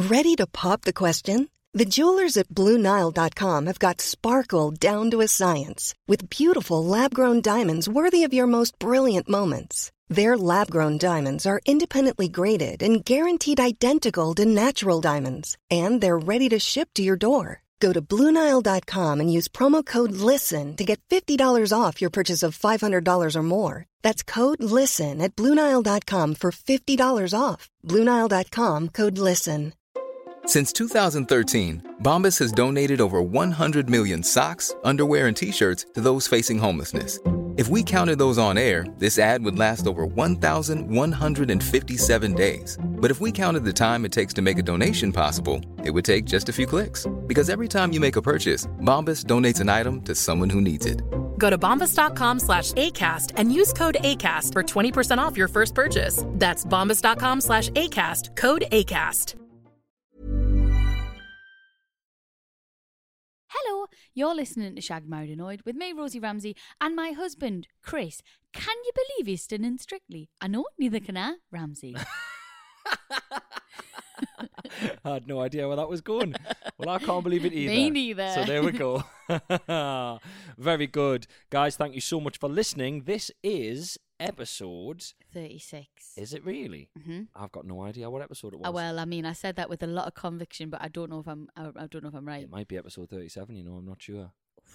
Ready to pop the question? The jewelers at BlueNile.com have got sparkle down to a science with beautiful lab-grown diamonds worthy of your most brilliant moments. Their lab-grown diamonds are independently graded and guaranteed identical to natural diamonds, and they're ready to ship to your door. Go to BlueNile.com and use promo code LISTEN to get $50 off your purchase of $500 or more. That's code LISTEN at BlueNile.com for $50 off. BlueNile.com, code LISTEN. Since 2013, Bombas has donated over 100 million socks, underwear, and T-shirts to those facing homelessness. If we counted those on air, this ad would last over 1,157 days. But if we counted the time it takes to make a donation possible, it would take just a few clicks. Because every time you make a purchase, Bombas donates an item to someone who needs it. Go to bombas.com/ACAST and use code ACAST for 20% off your first purchase. That's bombas.com/ACAST, code ACAST. Hello, you're listening to Shagged, Married and Annoyed with me, Rosie Ramsey, and my husband, Chris. Can you believe he's still in Strictly? I know, neither can I, Ramsey. I had no idea where that was going. Well, I can't believe it either. Me neither. So there we go. Very good. Guys, thank you so much for listening. This is episode 36. Is it really? Mm-hmm. I've got no idea what episode it was. Oh, well, I mean, I said that with a lot of conviction, but I don't know if I'm right. It might be episode 37, I'm not sure.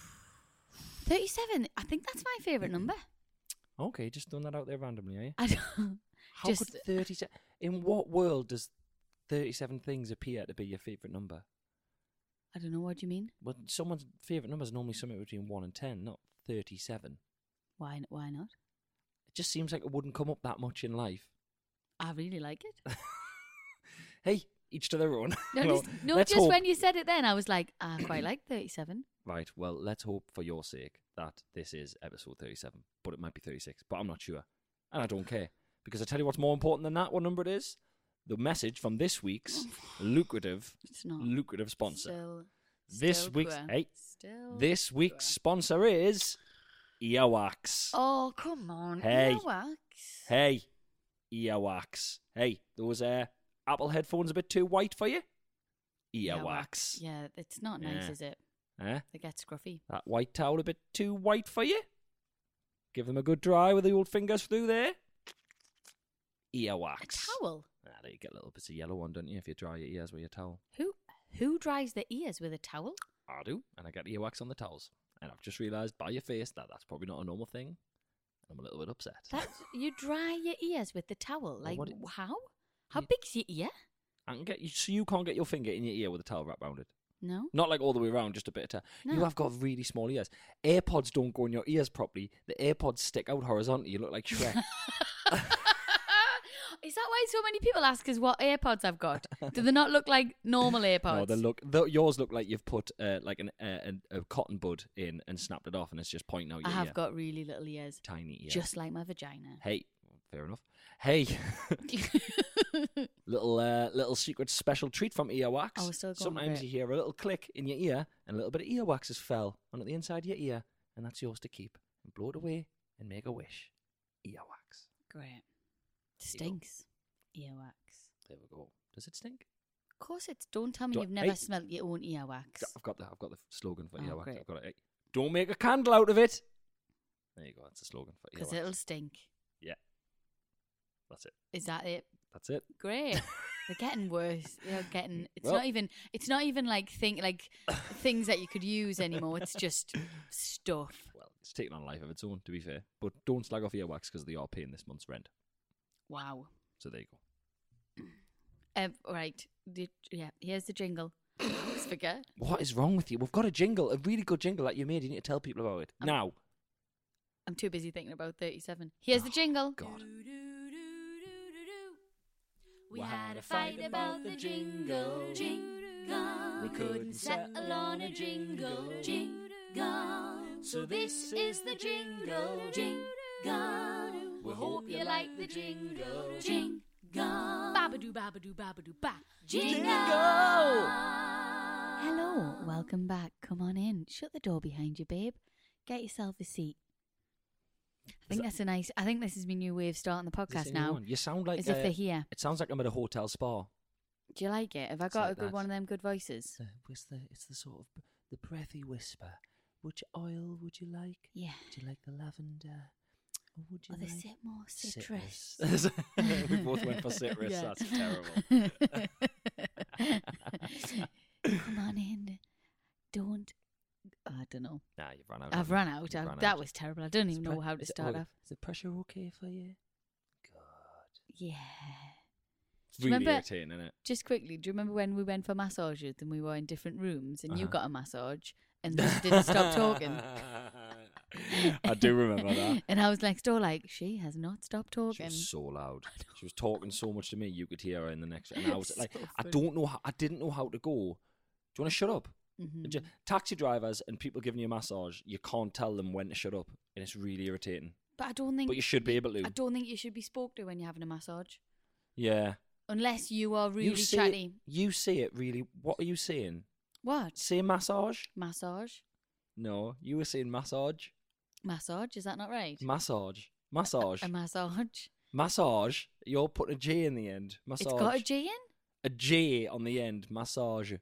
37? I think that's my favourite number. Okay, just throwing that out there randomly, are you? I don't... How could 37... In what world does 37 things appear to be your favourite number? I don't know, what do you mean? Well, someone's favourite number is normally somewhere between 1 and 10, not 37. Why not? It just seems like it wouldn't come up that much in life. I really like it. Hey, each to their own. No, just hope. When you said it then, I was like, I quite like 37. Right, well, let's hope for your sake that this is episode 37, but it might be 36, but I'm not sure. And I don't care, because I tell you what's more important than that, what number it is? The message from this week's lucrative sponsor. This week's sponsor is Earwax. Oh, come on, hey. Earwax. Hey, Earwax. Hey, those Apple headphones a bit too white for you? Earwax. Yeah, it's not nice, is it? They get scruffy. That white towel a bit too white for you? Give them a good dry with the old fingers through there. Earwax. A towel? You get little bits of yellow on, don't you, if you dry your ears with your towel. Who dries their ears with a towel? I do, and I get earwax on the towels. And I've just realised by your face that that's probably not a normal thing. I'm a little bit upset. You dry your ears with the towel? Like, how? How big's your ear? I can so you can't get your finger in your ear with a towel wrapped around it? No. Not like all the way around, just a bit of towel. No. You have got really small ears. AirPods don't go in your ears properly. The AirPods stick out horizontally. You look like Shrek. Is that why so many people ask us what AirPods I've got? Do they not look like normal AirPods? No, yours look like you've put like a cotton bud in and snapped it off, and it's just pointing out your ear. I have got really little ears. Tiny ears. Just like my vagina. Hey, fair enough. Hey, little secret special treat from Earwax. Oh, we're still going Sometimes you hear a little click in your ear, and a little bit of earwax has fell onto the inside of your ear, and that's yours to keep. And blow it away and make a wish. Earwax. Great. Stinks. Earwax. There we go. Does it stink? Of course it's. Don't tell me you've never smelled your own earwax. I've got the slogan for earwax. Great. I've got it. Don't make a candle out of it. There you go. That's the slogan for earwax. Because it'll stink. Yeah. That's it. Is that it? That's it. Great. They're getting worse. They're getting. It's not even like things that you could use anymore. It's just stuff. Well, it's taken on a life of its own, to be fair. But don't slag off earwax because they are paying this month's rent. Wow. So there you go. Right. Here's the jingle. I always forget. What is wrong with you? We've got a jingle, a really good jingle that you made. You need to tell people about it. Now. I'm too busy thinking about 37. Here's the jingle. God. We had a fight about the jingle. We couldn't settle on a jingle. So this is the jingle. We hope you like the jingle. Babadoo, babadoo, babadoo, ba. Jingle! Hello, welcome back. Come on in. Shut the door behind you, babe. Get yourself a seat. I think this is my new way of starting the podcast now. You sound like as if they're here. It sounds like I'm at a hotel spa. Do you like it? Have I got like a good that. one of them good voices? It's the sort of the breathy whisper. Which oil would you like? Yeah. Do you like the lavender? Or would you Or the like more citrus. We both went for citrus. Yeah. That's terrible. Come on in. Don't. I don't know. Nah, you've run out. I've run out. You've run That out. was terrible. I don't even know how to start off. Is the pressure okay for you? Good. Yeah. It's Do you really remember- irritating, isn't it? Just quickly, do you remember when we went for massages and we were in different rooms and you Uh-huh. got a massage and they didn't stop talking? I do remember that. And I was next door like, she has not stopped She talking. was so loud. She was talking so much to me, you could hear her in the next. And I was So like, I funny. don't know. I didn't know how to go. Do you want to shut up? Mhm. Taxi drivers and people giving you a massage, you can't tell them when to shut up, and it's really irritating. But I don't think. But you should be able to. I don't think you should be spoke to when you're having a massage, Yeah. unless you are really you say chatty. It, you say it really. What are you saying? What Say massage? massage? No, you were saying massage. Massage? Is that not right? Massage. Massage. A massage. Massage. You're putting a J in the end. Massage. It's got a G in. A J on the end. Massage.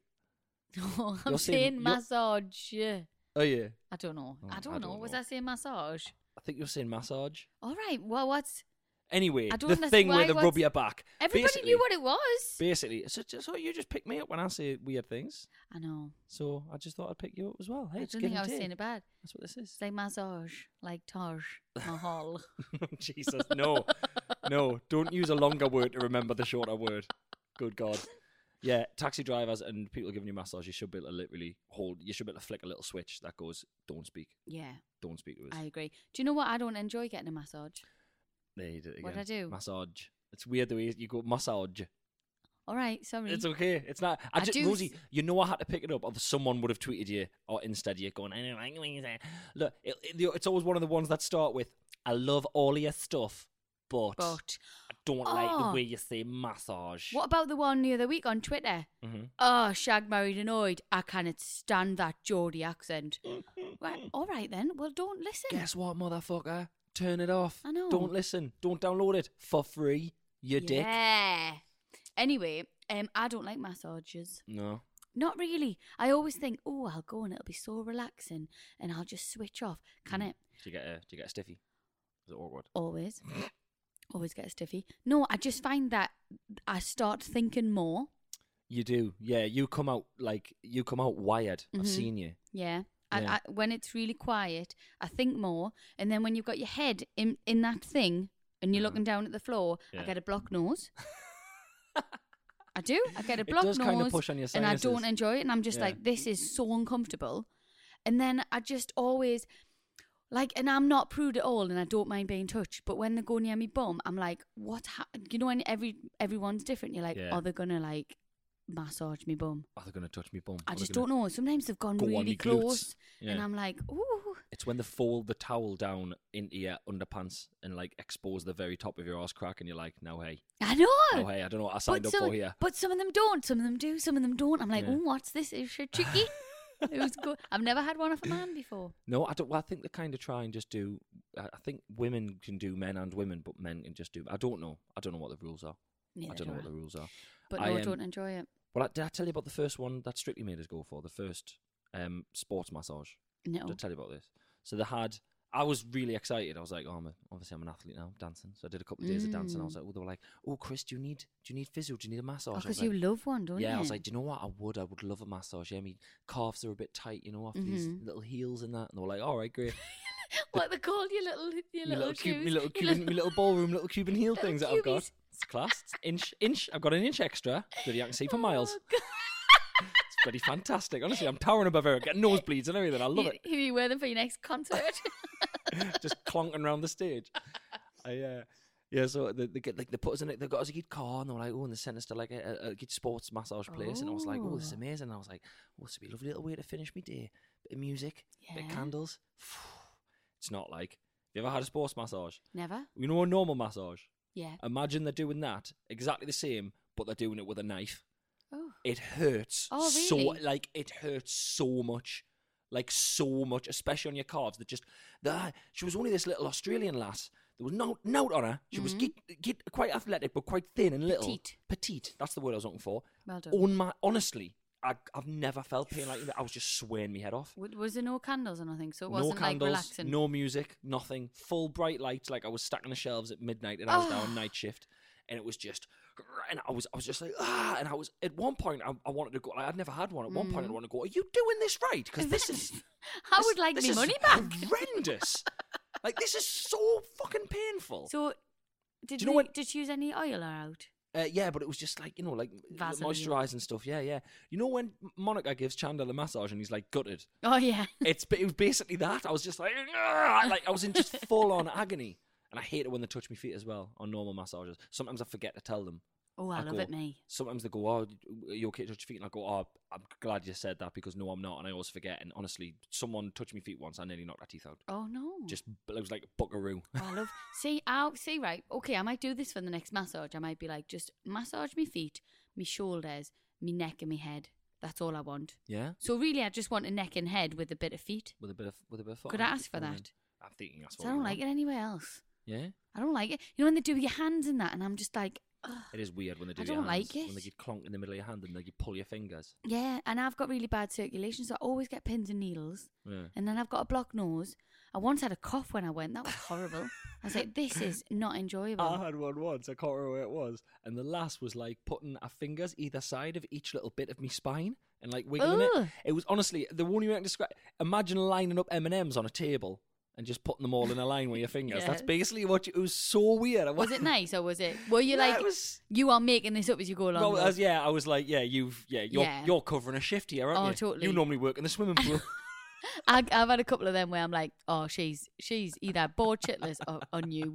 No, I'm You're saying- saying you're- massage. Oh yeah. I don't know. Oh, I don't know. Was know. I saying massage? I think you're saying massage. All right. Well, what's Anyway, I don't the understand thing why- where they rub what's- your back. everybody Basically- knew what it was? Basically, so you just pick me up when I say weird things. I know. So I just thought I'd pick you up as well. Hey, I it's don't give think I and was take. saying it bad. That's what this is. It's like massage, like Taj Mahal. Jesus, no, no! Don't use a longer word to remember the shorter word. Good God. Yeah, taxi drivers and people giving you massage, you should be able to literally hold. You should be able to flick a little switch that goes, "Don't speak, Yeah, don't speak to us." I agree. Do you know what? I don't enjoy getting a massage. There you did it again. What'd I do? Massage. It's weird the way you go massage. All right, sorry. It's okay. It's not. I do Rosie, you know I had to pick it up, or someone would have tweeted you, or instead you going, I don't like what you say. Look, it's always one of the ones that start with, I love all of your stuff, but But I don't like the Oh. way you say massage. what about the one the other week on Twitter? Mm-hmm. Oh, shag, married, annoyed. I cannot stand that Geordie accent. Right, all right then. Well, don't listen. Guess what, motherfucker? Turn it off. I know. Don't listen. Don't download it for free. You dick. Yeah. Anyway, I don't like massages. No. Not really. I always think, oh, I'll go and it'll be so relaxing, and I'll just switch off. Can it? Do you get a stiffy? Is it awkward? Always. Always get a stiffy. No, I just find that I start thinking more. You do. Yeah, you come out wired. I've Mhm. seen you. Yeah. Yeah. I, when it's really quiet, I think more. And then when you've got your head in that thing and you're looking down at the floor, Yeah. I get a blocked nose. I do. I get a It blocked does nose. kind of push on your and I sinuses. don't enjoy it. And I'm just Yeah. like, this is so uncomfortable. And then I just always, like, and I'm not prude at all and I don't mind being touched. But when they go near me bum, I'm like, what? You know, when everyone's different. You're like, Yeah. are they going to, like, massage me bum? Are they going to touch me bum? I Are they just gonna don't know. Sometimes they've gone go on really me close. glutes? Yeah. And I'm like, ooh. It's when they fold the towel down into your underpants and like expose the very top of your arse crack, and you're like, "No, hey, I know. no, hey, I don't know what I signed up some, for here." But some of them don't. Some of them do. Some of them don't. I'm like, Yeah. oh, what's this? Is it tricky? It was good. I've never had one off a man before. No, I don't. Well, I think they kind of try and just do. I think women can do men and women, but men can just do. I don't know. I don't know what the rules are. Neither I don't do know what the rules are. But I, no, I don't enjoy it. Well, did I tell you about the first one that Strictly made us go for? The first sports massage. No. Did I tell you about this? So they had. I was really excited. I was like, "Oh, obviously I'm an athlete now, I'm dancing." So I did a couple of days of dancing. I was like, "Oh," they were like, "Oh, Chris, do you need physio? Do you need a massage?" I was Because like, you love one, don't you? yeah, I was like, do you know what? I would love a massage. Yeah, my calves are a bit tight, you know, after these little heels and that. And they were like, all right, great. what they called your little shoes? My little ballroom, little Cuban heel little things that I've got. cubies. It's class. It's inch. I've got an inch extra that I can see for miles. Oh, God. It's pretty fantastic. Honestly, I'm towering above her, getting nosebleeds and everything. I love it. Who you wear them for your next concert? Just clonking around the stage. Yeah, so they get like they put us in it. They got us a good car, and they were like, "Oh," and they sent us to like a good sports massage place, and I was like, "Oh, this is amazing." And I was like, "Oh, this would be a lovely little way to finish my day. Bit of music, bit of Yeah. candles." It's not like. Have you ever had a sports massage? Never. You know a normal massage. Yeah. Imagine they're doing that exactly the same, but they're doing it with a knife. Oh. It hurts. Oh, So really? like it hurts so much. Like so much, especially on your calves. She was only this little Australian lass There was no note on her. She was quite athletic, but quite thin and little. Petite. That's the word I was looking for. Well done. Honestly, I've never felt pain like that. I was just swearing my head off. Was there no candles or nothing? So it wasn't No candles, like relaxing. no music, nothing. Full bright lights, like I was stacking the shelves at midnight and I was down night shift, and it was just, and I was just like, and I was at one point I wanted to go. I'd never had one. At one point I wanted to go. Are you doing this right? Because this is. I would like my money back. Horrendous. Like this is so fucking painful. So, did you use any oil out? Yeah, but it was just like, like Vaseline. moisturising stuff. Yeah. You know when Monica gives Chandler the massage and he's like gutted? Oh, yeah. It was basically that. I was just like I was in just full on agony. And I hate it when they touch my feet as well on normal massages. Sometimes I forget to tell them. Oh, I love it, me. Sometimes they go, "Oh, are you okay to touch your feet?" And I go, "Oh, I'm glad you said that because no, I'm not." And I always forget. And honestly, someone touched my feet once. I nearly knocked their teeth out. Oh no! Just it was like a buckaroo. Oh, I love. See, right. Okay, I might do this for the next massage. I might be like, just massage my feet, my shoulders, my neck, and my head. That's all I want. Yeah. So really, I just want a neck and head with a bit of feet. With a bit of foot. Could I ask for that? I'm thinking that's what what I don't like it anywhere else. Yeah. I don't like it. You know when they do your hands and that, and I'm just like. Ugh. It is weird when they do. I don't like it. When they get clunk in the middle of your hand and you pull your fingers. Yeah, and I've got really bad circulation, so I always get pins and needles. Yeah. And then I've got a blocked nose. I once had a cough when I went. That was horrible. I was like, this is not enjoyable. I had one once. I can't remember where it was. And the last was like putting our fingers either side of each little bit of my spine and like wiggling it. It was honestly the one you describe. Imagine lining up M&Ms on a table. And just putting them all in a line with your fingers. Yes. That's basically what it was so weird. Was it nice or was it? Were you like, you are making this up as you go along? Well, I was like, you're covering a shift here, aren't you? Oh, totally. You normally work in the swimming pool. I've had a couple of them where I'm like, oh, she's either bored shitless or new.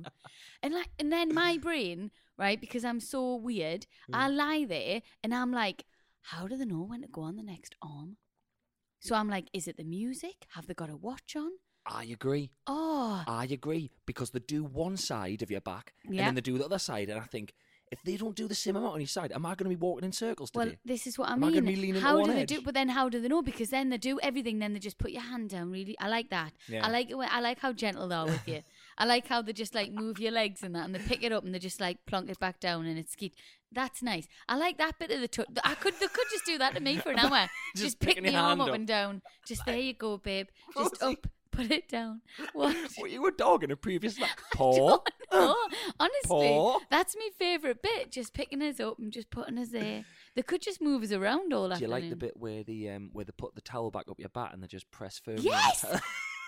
And then my brain, right, because I'm so weird, I lie there and I'm like, how do they know when to go on the next arm? So I'm like, is it the music? Have they got a watch on? I agree. Oh. I agree. Because they do one side of your back and then they do the other side. And I think, if they don't do the same amount on each side, am I going to be walking in circles today? Well, this is what I mean. Am I going to be leaning how to one do they edge? do? But then how do they know? Because then they do everything. Then they just put your hand down. Really, I like that. Yeah. I like it. I like how gentle they are with you. I like how they just like move your legs and that, and they pick it up and they just like plonk it back down, and it's skeet. That's nice. I like that bit of the touch. They could just do that to me for an hour. just pick my arm up and down. Just there you go, babe. Just up. Put it down. What? Well, you were dogging a previous paw. No, honestly, paw. That's my favourite bit. Just picking us up and just putting us there. They could just move us around all afternoon. Do you like the bit where they put the towel back up your back and they just press firmly? Yes. That's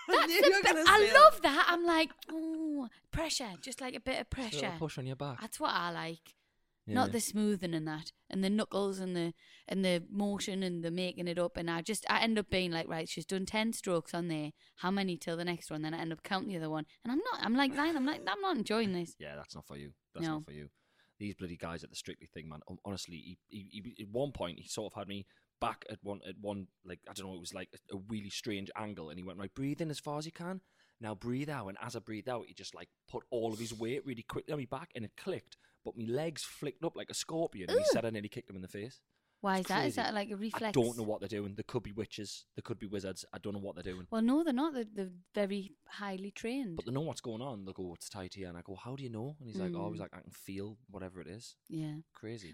the bit. I love that. I'm like, oh, pressure, just like a bit of pressure. A little push on your back. That's what I like. Yeah. Not the smoothing and that, and the knuckles and the motion and the making it up. And I end up being like, right, she's done 10 strokes on there. How many till the next one? Then I end up counting the other one, and I'm like, I'm not enjoying this. Yeah, that's not for you. That's not for you. These bloody guys at the Strictly thing, man. Honestly, he at one point he sort of had me back at one like I don't know, it was like a really strange angle, and he went, right, breathe in as far as you can. Now breathe out, and as I breathed out, he just like put all of his weight really quickly on me back, and it clicked. But my legs flicked up like a scorpion, and he said I nearly kicked him in the face. Why is that? Is that like a reflex? I don't know what they're doing. There could be witches. There could be wizards. I don't know what they're doing. Well, no, they're not. They're very highly trained. But they know what's going on. They'll go, it's tight here. And I go, how do you know? And he's like, I can feel whatever it is. Yeah. Crazy.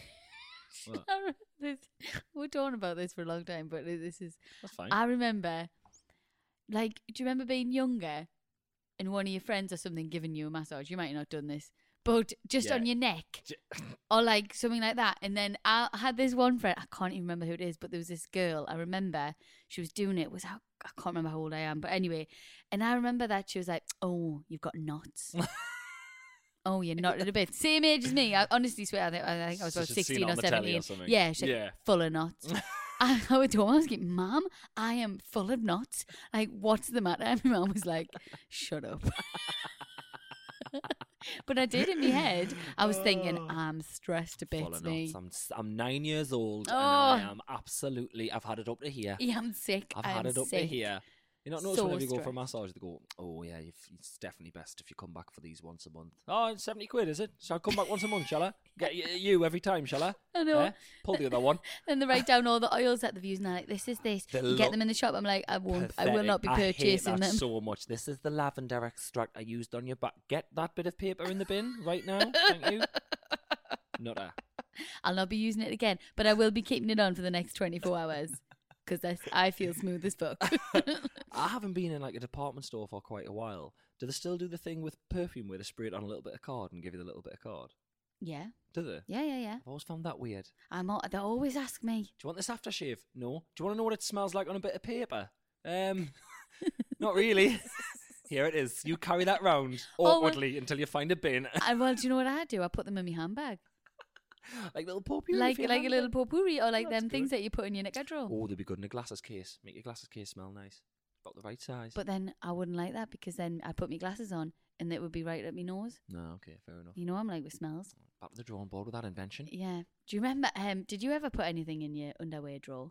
We're talking about this for a long time, but this is... That's fine. I remember, like, do you remember being younger and one of your friends or something giving you a massage? You might not have done this. But just on your neck or like something like that. And then I had this one friend, I can't even remember who it is, but there was this girl, I remember she was doing it. I can't remember how old I am, but anyway. And I remember that she was like, oh, you've got knots. Oh, you're knotted a bit. Same age as me. I honestly swear, I think I was about 16 or 17. Yeah, she's like, full of knots. I went to her, I was like, Mom, I am full of knots. Like, what's the matter? And my mom was like, shut up. But I did in my head. I was thinking, I'm stressed a bit. I'm 9 years old and I am absolutely, I've had it up to here. Yeah, I'm sick. I've had it up to here. You not notice So whenever you go for a stressed. massage, they go, "Oh yeah, it's definitely best if you come back for these once a month." Oh, it's 70 quid, is it? So I'll come back once a month, shall I? Get you every time, shall I? I know. Eh? Pull the other one. Then they write down all the oils that they've used and they're like, this is this. They You get look them in the shop. I'm like, I will not be Pathetic. I hate purchasing that them. so much. This is the lavender extract I used on your back. Get that bit of paper in the bin right now. Thank you. Nutter. I'll not be using it again, but I will be keeping it on for the next 24 hours because I feel smooth as fuck. I haven't been in like a department store for quite a while. Do they still do the thing with perfume where they spray it on a little bit of card and give you the little bit of card? Yeah. Do they? Yeah. I've always found that weird. They always ask me. Do you want this aftershave? No. Do you want to know what it smells like on a bit of paper? Not really. Here it is. You carry that round awkwardly until you find a bin. Well, do you know what I do? I put them in my handbag. Like little potpourri. Like for your a handbag? little potpourri or like That's them things good. that you put in your knicker drawer. Oh, they'd be good in a glasses case. Make your glasses case smell nice. About the right size. But then I wouldn't like that because then I'd put my glasses on and it would be right at my nose. No, okay, fair enough. You know I'm like with smells. Back to the drawing board with that invention. Yeah. Do you remember, did you ever put anything in your underwear drawer?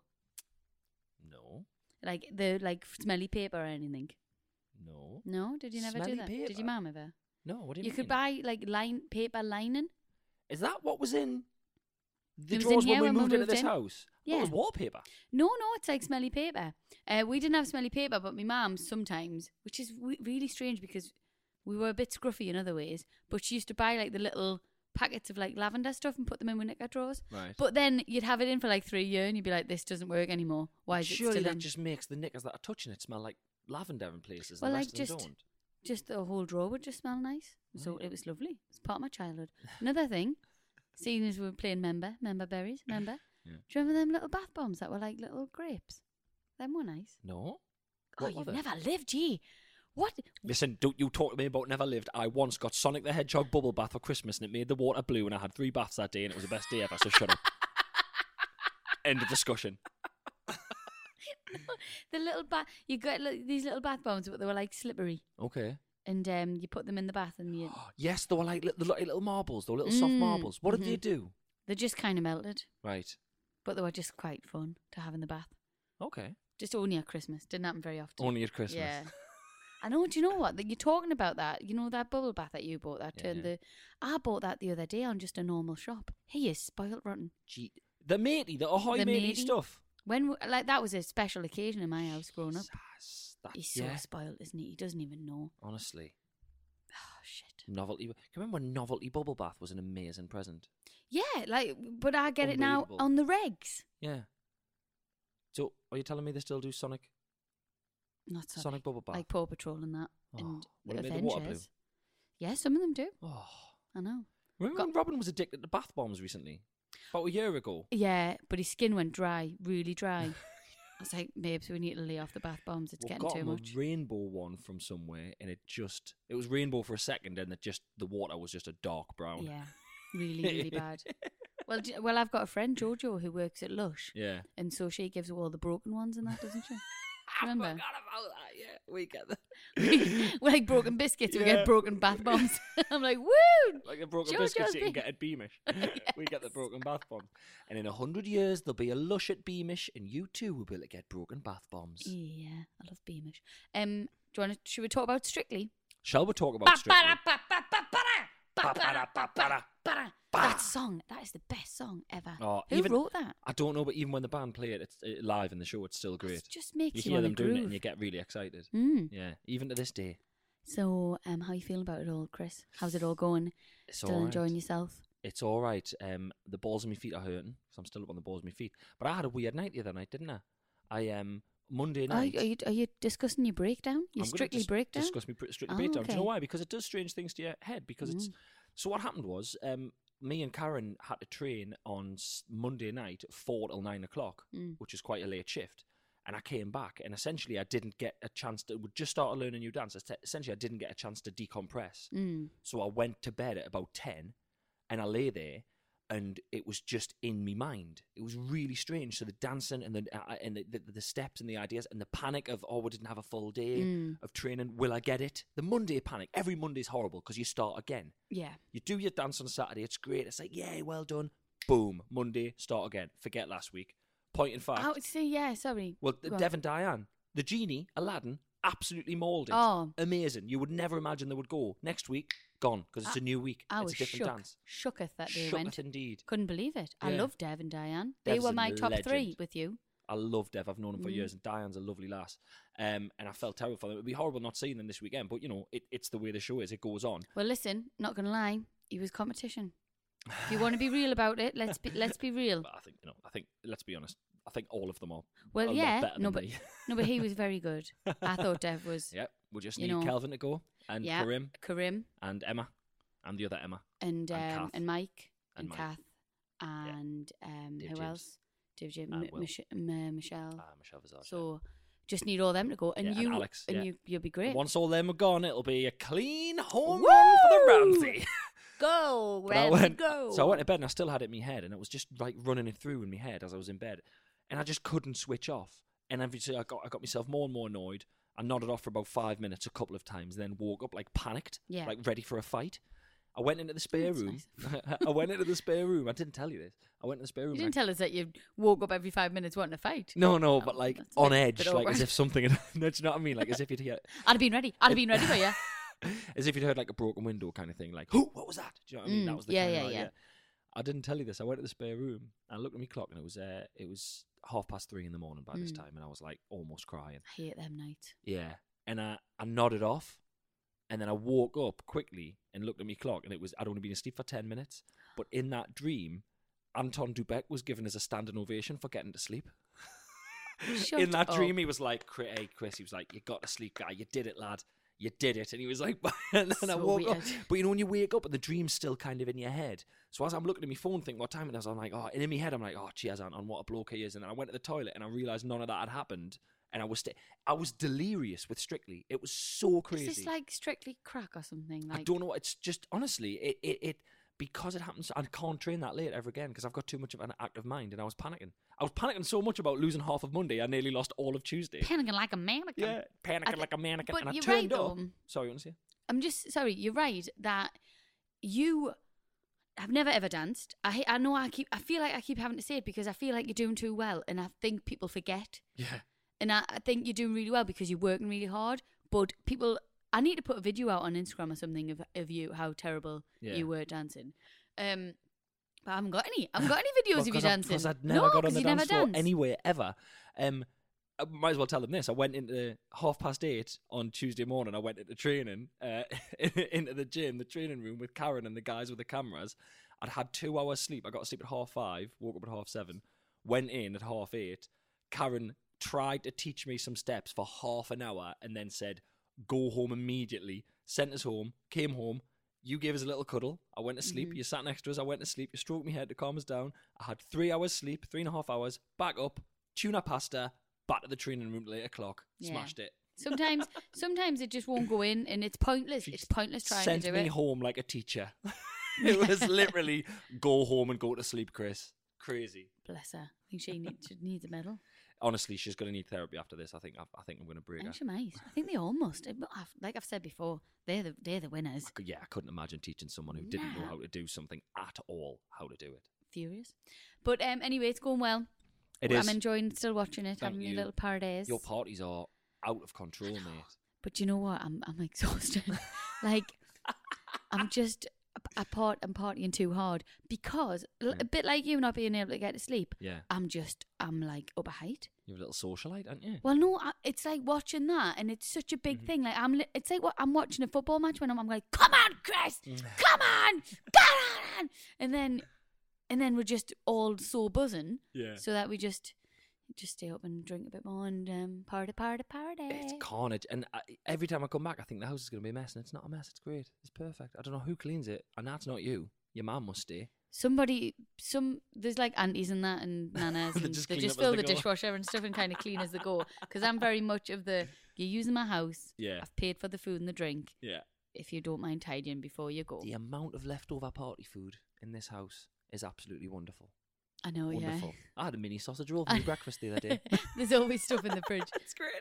No. Like the smelly paper or anything? No. No? Did you never Smelly do that? Did paper? your mum ever? No, what do you You mean? could buy like paper lining. Is that what was in the It was in drawers when here we when we moved into moved this in. house? Yeah. It was wallpaper. No, it's like smelly paper. We didn't have smelly paper, but my mum sometimes, which is really strange because we were a bit scruffy in other ways, but she used to buy like the little packets of like lavender stuff and put them in with knicker drawers. Right. But then you'd have it in for like 3 years and you'd be like, this doesn't work anymore. Why is Surely it still that in? just makes the knickers that are touching it smell like lavender in places. Well, and the like rest of them don't. just the whole drawer would just smell nice. So Right. it was lovely. It's part of my childhood. Another thing, seeing as we were playing member berries, remember? Yeah. Do you remember them little bath bombs that were like little grapes? Them were nice. No. Oh, What were you've they? never lived, gee. What? Listen, don't you talk to me about never lived. I once got Sonic the Hedgehog bubble bath for Christmas and it made the water blue and I had 3 baths that day and it was the best day ever, so shut up. End of discussion. The little bath, you got these little bath bombs, but they were like slippery. Okay. And you put them in the bath and you, Yes, they were like little marbles, they were little soft marbles. What did they mhm. do? they just kind of melted. Right. But they were just quite fun to have in the bath. Okay. Just only at Christmas. Didn't happen very often. Only at Christmas. Yeah. I know. Do you know what? You're talking about that. You know that bubble bath that you bought. I bought that the other day on just a normal shop. He is spoilt rotten. Gee, the matey, the ahoy The matey matey? stuff. That was a special occasion in my house growing up. That's, He's so yeah, spoiled, isn't he? He doesn't even know. honestly. Oh shit. Novelty. Can you remember when Novelty Bubble Bath was an amazing present? Yeah, but I get it now Unbelievable. on the regs. Yeah. So, are you telling me they still do Sonic Not Sonic. Sonic Bubble Bath? Like Paw Patrol and that. Oh, And will it make the water blue? Avengers. Yeah, some of them do. Oh. I know. Remember when Robin was addicted to bath bombs recently? About a year ago. Yeah, but his skin went dry, really dry. I was like, babes, we need to lay off the bath bombs. It's We getting got too him much. a rainbow one from somewhere, and it was rainbow for a second, and the water was just a dark brown. Yeah, really, really bad. Well, I've got a friend, Jojo, who works at Lush, Yeah. and so she gives her all the broken ones and that, doesn't she? Remember? I forgot about that, yeah. We get the... We're like broken biscuits, we Yeah. get broken bath bombs. I'm like, woo! Like the broken Jojo's biscuits you can big. get at Beamish. We get the broken bath bombs. And in 100 years, there'll be a Lush at Beamish, and you too will be able to get broken bath bombs. Yeah, I love Beamish. Should we talk about Strictly? Shall we talk about Strictly? That song, that is the best song ever. Oh, Who wrote that? I don't know, but even when the band play it, it's live in the show, it's still great. It just makes You you hear want them to doing it groove. and you get really excited. Mm. Yeah, even to this day. So, how you feeling about it all, Chris? How's it all going? It's Still all right. enjoying yourself? It's all right. The balls of my feet are hurting, because I'm still up on the balls of my feet. But I had a weird night the other night, didn't I? Monday night. Are you discussing your breakdown? Your I'm gonna Strictly breakdown? Discuss my Strictly Oh, breakdown. Do you know okay. why? Because it does strange things to your head. Because it's so. What happened was, me and Karen had to train on Monday night 4 till 9 o'clock, which is quite a late shift. And I came back, and essentially I didn't get a chance to. We just started learning a new dance. Essentially, I didn't get a chance to decompress. So I went to bed at about 10, and I lay there, and it was just in my mind. It was really strange. So the dancing and the steps and the ideas and the panic of, we didn't have a full day of training. Will I get it? The Monday panic. Every Monday's horrible because you start again. Yeah. You do your dance on Saturday. It's great. It's like, yay, well done. Boom. Monday, start again. Forget last week. Point in fact. Oh, see, yeah, sorry. Well, Go on. Dev and Diane, The Genie, Aladdin, absolutely mauled it. Oh. Amazing. You would never imagine they would go. Next week, gone, because it's a new week. I It's was a different dance. shooketh that they Shooketh went. indeed. Couldn't believe it. I Yeah. love Dev and Diane. They Dev's were a my top legend. 3 with you. I love Dev. I've known him for Mm. years, and Diane's a lovely lass. And I felt terrible for them. It would be horrible not seeing them this weekend, but, you know, it's the way the show is. It goes on. Well, listen, not going to lie. He was competition. If you want to be real about it, let's be real. But I think, let's be honest, I think all of them are Well, a lot yeah. better No, than but me. no, but he was very good. I thought Dev was. Yep, we just you need know, Kelvin to go, and yeah, Karim, and Emma, and the other Emma. and Kath. Mike And and Mike. Kath and Dave who James. else? Dave James, And Will. Michelle. Michelle Visage. So just need all them to go, and Yeah, and you Alex, yeah. you'll be And great. once all them are gone, it'll be a clean home run for the Woo! Ramsey. Go, But I Ramsey, go. So I went to bed and I still had it in my head, and it was just like running it through in my head as I was in bed, and I just couldn't switch off. And obviously I got myself more and more annoyed. I nodded off for about 5 minutes a couple of times, then woke up like panicked, Yeah. like ready for a fight. I went into the spare That's room. I went into the spare room. I didn't tell you this. I went in the spare room. You and didn't tell us that you woke up every 5 minutes wanting to fight. No, but Oh, like that's on a edge, bit like awkward. as if something had. No, do you know what I mean? Like as if you'd hear, I'd have been ready. I'd have been ready for you. as if you'd heard like a broken window kind of thing. Like, oh, what was that? Do you know what I mean? That was the yeah, kind yeah, of, like, yeah. I didn't tell you this. I went to the spare room and I looked at my clock, and it was 3:30 in the morning by this time, and I was like almost crying. I hate them nights. Yeah, and I nodded off, and then I woke up quickly and looked at my clock, and I'd only been asleep for 10 minutes. But in that dream, Anton Dubek was given as a standing ovation for getting to sleep. Shut in that up. dream, he was like, "Hey, Chris," he was like, "You got to sleep, guy. You did it, lad. You did it." And he was like, and then I So woke up. weird. But you know, when you wake up and the dream's still kind of in your head. So as I'm looking at my phone, thinking what time it is, I'm like, oh, and in my head, I'm like, oh, cheers, Anton, what a bloke he is. And then I went to the toilet and I realised none of that had happened. And I was delirious with Strictly. It was so crazy. Is this like Strictly crack or something? I Like, don't know. It's just, honestly, it because it happens, I can't train that late ever again because I've got too much of an active mind, and I was panicking. I was panicking so much about losing half of Monday, I nearly lost all of Tuesday. panicking like a mannequin. Yeah, panicking like a mannequin. But And I you're turned right, up. though. Sorry, you want to say? I'm just sorry. You're right that you have never ever danced. I know. I feel like I keep having to say it because I feel like you're doing too well, and I think people forget. Yeah. And I think you're doing really well because you're working really hard. But people, I need to put a video out on Instagram or something of you how terrible Yeah. you were dancing. But I haven't got any. I haven't got any videos of you dancing. Because I'd never no, got on 'cause the you dance never floor danced. anywhere ever. I might as well tell them this. I went into 8:30 on Tuesday morning. I went into training, into the gym, the training room with Karen and the guys with the cameras. I'd had 2 hours sleep. I got to sleep at 5:30, woke up at 7:30, went in at 8:30. Karen tried to teach me some steps for half an hour and then said, go home immediately. Sent us home, came home. You gave us a little cuddle. I went to sleep. Mm-hmm. You sat next to us. I went to sleep. You stroked my head to calm us down. I had 3 hours sleep, 3.5 hours, back up, tuna pasta, back to the training room at 8 o'clock. Yeah. Smashed it. Sometimes it just won't go in, and it's pointless. She It's pointless trying Sent to do me it. home like a teacher. It was literally go home and go to sleep, Chris. Crazy. Bless her. I think she needs a medal. Honestly, she's going to need therapy after this. I think I'm going to I break her. think she might. I think they all must. Like I've said before, they're the winners. I couldn't imagine teaching someone who didn't know Nah. how to do something at all, how to do it. Furious. But anyway, it's going well. It I'm is. enjoying still watching it, Thank having a you. little parties. Your parties are out of control, mate. But you know what? I'm exhausted. Like I'm partying too hard because a bit like you not being able to get to sleep. Yeah. I'm like up a height. You're a little socialite, aren't you? Well, no, it's like watching that, and it's such a big Mm-hmm. thing. Like it's like I'm watching a football match when I'm like, come on, Chris, Mm. come on, come on, and then we're just all so buzzing, Yeah. so that we just stay up and drink a bit more and party. It's carnage. And every time I come back, I think the house is going to be a mess, and it's not a mess. It's great. It's perfect. I don't know who cleans it, and that's not you. Your mum must stay. There's like aunties and that and nanas, They and just they clean just up as fill they the go. dishwasher and stuff and kind of clean as they go. Because I'm very much of you're using my house. Yeah. I've paid for the food and the drink. Yeah. If you don't mind tidying before you go. The amount of leftover party food in this house is absolutely wonderful. I know, Wonderful. yeah. I had a mini sausage roll for my breakfast the other day. There's always stuff in the fridge. It's great.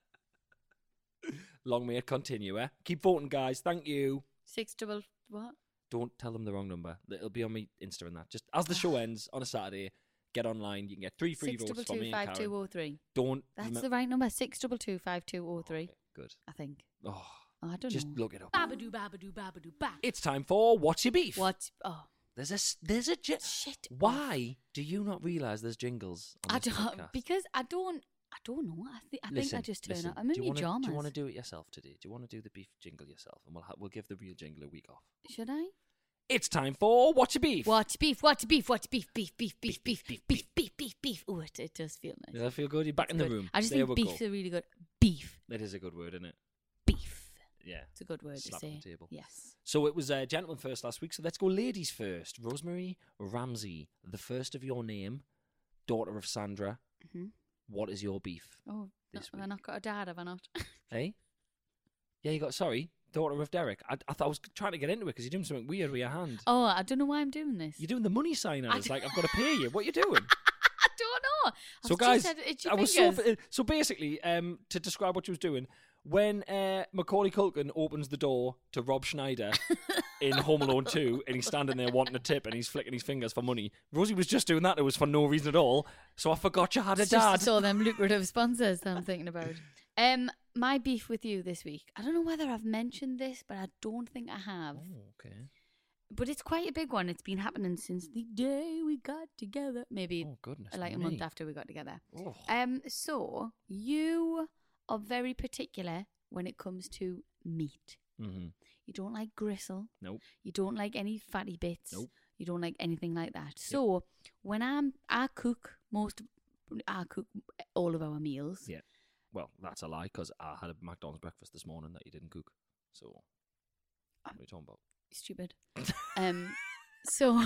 Long may it continue, eh? Keep voting, guys. Thank you. 6 double what? Don't tell them the wrong number. It'll be on my Insta and that. Just as the show ends on a Saturday, get online. You can get 3 free votes from me and Karen. 6225203. Don't. That's the right number. 6225203. Okay, good. I think. Oh, I don't just know. look it up. Babadoo, babadoo, babadoo, ba. It's time for What's Your Beef? What? Oh, There's a shit. Why do you not realise there's jingles on I this don't podcast? because I don't know. I think I just turn up. I'm in my pajamas. Do you want to do it yourself today? Do you want to do the beef jingle yourself? And we'll give the real jingle a week off. Should I? It's time for What's Your Beef? What's beef? What's beef? What's beef? Beef, beef, beef, beef, beef, beef, beef, beef, beef. Oh, it does feel nice. Does that feel good? You're back in the Good. room. I just There think we beef's go. a really good. Beef. That is a good word, isn't it? Beef. Yeah. It's a good word Slap to on say. the table. Yes. So it was gentlemen first last week, so let's go ladies first. Rosemary Ramsey, the first of your name, daughter of Sandra. hmm What is your beef? Oh, This have I week. not got a dad? Have I not? Hey? Yeah, you got, sorry, daughter of Derek. I thought I was trying to get into it because you're doing something weird with your hand. Oh, I don't know why I'm doing this. You're doing the money sign at I us, like I've got to pay you. What are you doing? I don't know. So I've guys, just had itchy I was fingers. so basically, to describe what she was doing, when Macaulay Culkin opens the door to Rob Schneider in Home Alone 2, and he's standing there wanting a tip, and he's flicking his fingers for money, Rosie was just doing that. It was for no reason at all. So I forgot you had a It's just dad. saw them lucrative sponsors that I'm thinking about. My beef with you this week. I don't know whether I've mentioned this, but I don't think I have. Oh, okay. But it's quite a big one. It's been happening since the day we got together. Maybe Oh goodness. like a me. month after we got together. Oh. So you are very particular when it comes to meat. Mm-hmm. You don't like gristle. Nope. You don't like any fatty bits. Nope. You don't like anything like that. So when I cook all of our meals. Yeah. Well, that's a lie because I had a McDonald's breakfast this morning that you didn't cook. So what are you talking about? Stupid. So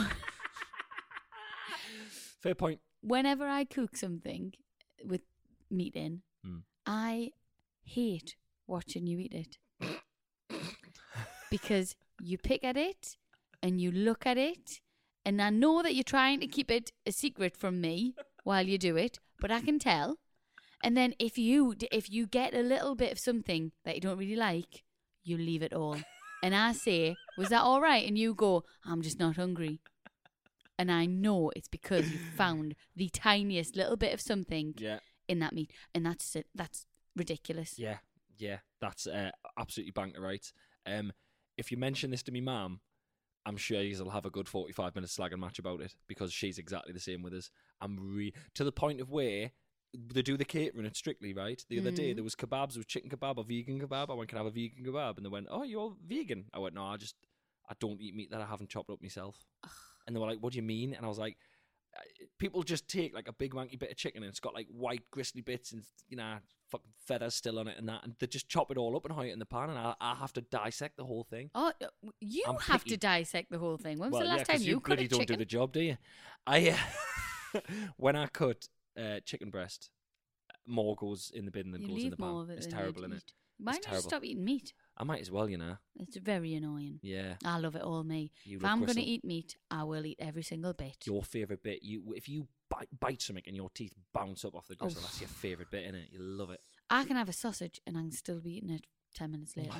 Fair point. whenever I cook something with meat in, I hate watching you eat it. Because you pick at it and you look at it, and I know that you're trying to keep it a secret from me while you do it, but I can tell. And then if you get a little bit of something that you don't really like, you leave it all. And I say, was that all right? And you go, I'm just not hungry. And I know it's because you found the tiniest little bit of something Yeah. in that meat. And that's ridiculous. Yeah. Yeah. That's absolutely bang right. If you mention this to me mum, I'm sure you'll have a good 45-minute slag and match about it because she's exactly the same with us. To the point of where they do the catering at Strictly, right? The other day there was kebabs, there was chicken kebab or vegan kebab. I went, can I have a vegan kebab? And they went, oh, you're vegan? I went, no, I don't eat meat that I haven't chopped up myself. And they were like, what do you mean? And I was like, people just take like a big wanky bit of chicken and it's got like white gristly bits and fucking feathers still on it and that, and they just chop it all up and hide it in the pan, and I have to dissect the whole thing. Oh, you I'm have picky. to dissect the whole thing. When was Well, the yeah, last time 'cause you cut bloody a don't chicken? do the job, do you? I when I cut chicken breast, more goes in the bin than You goes in leave the pan. more of it It's than terrible, you isn't eat. it? Why It's not just terrible. stop eating meat? I might as well, It's very annoying. Yeah. I love it all, me. You If love I'm going to gristle. eat meat, I will eat every single bit. Your favourite bit, if you bite something and your teeth bounce up off the gristle, that's your favourite bit, innit? You love it. I can have a sausage and I can still be eating it 10 minutes later.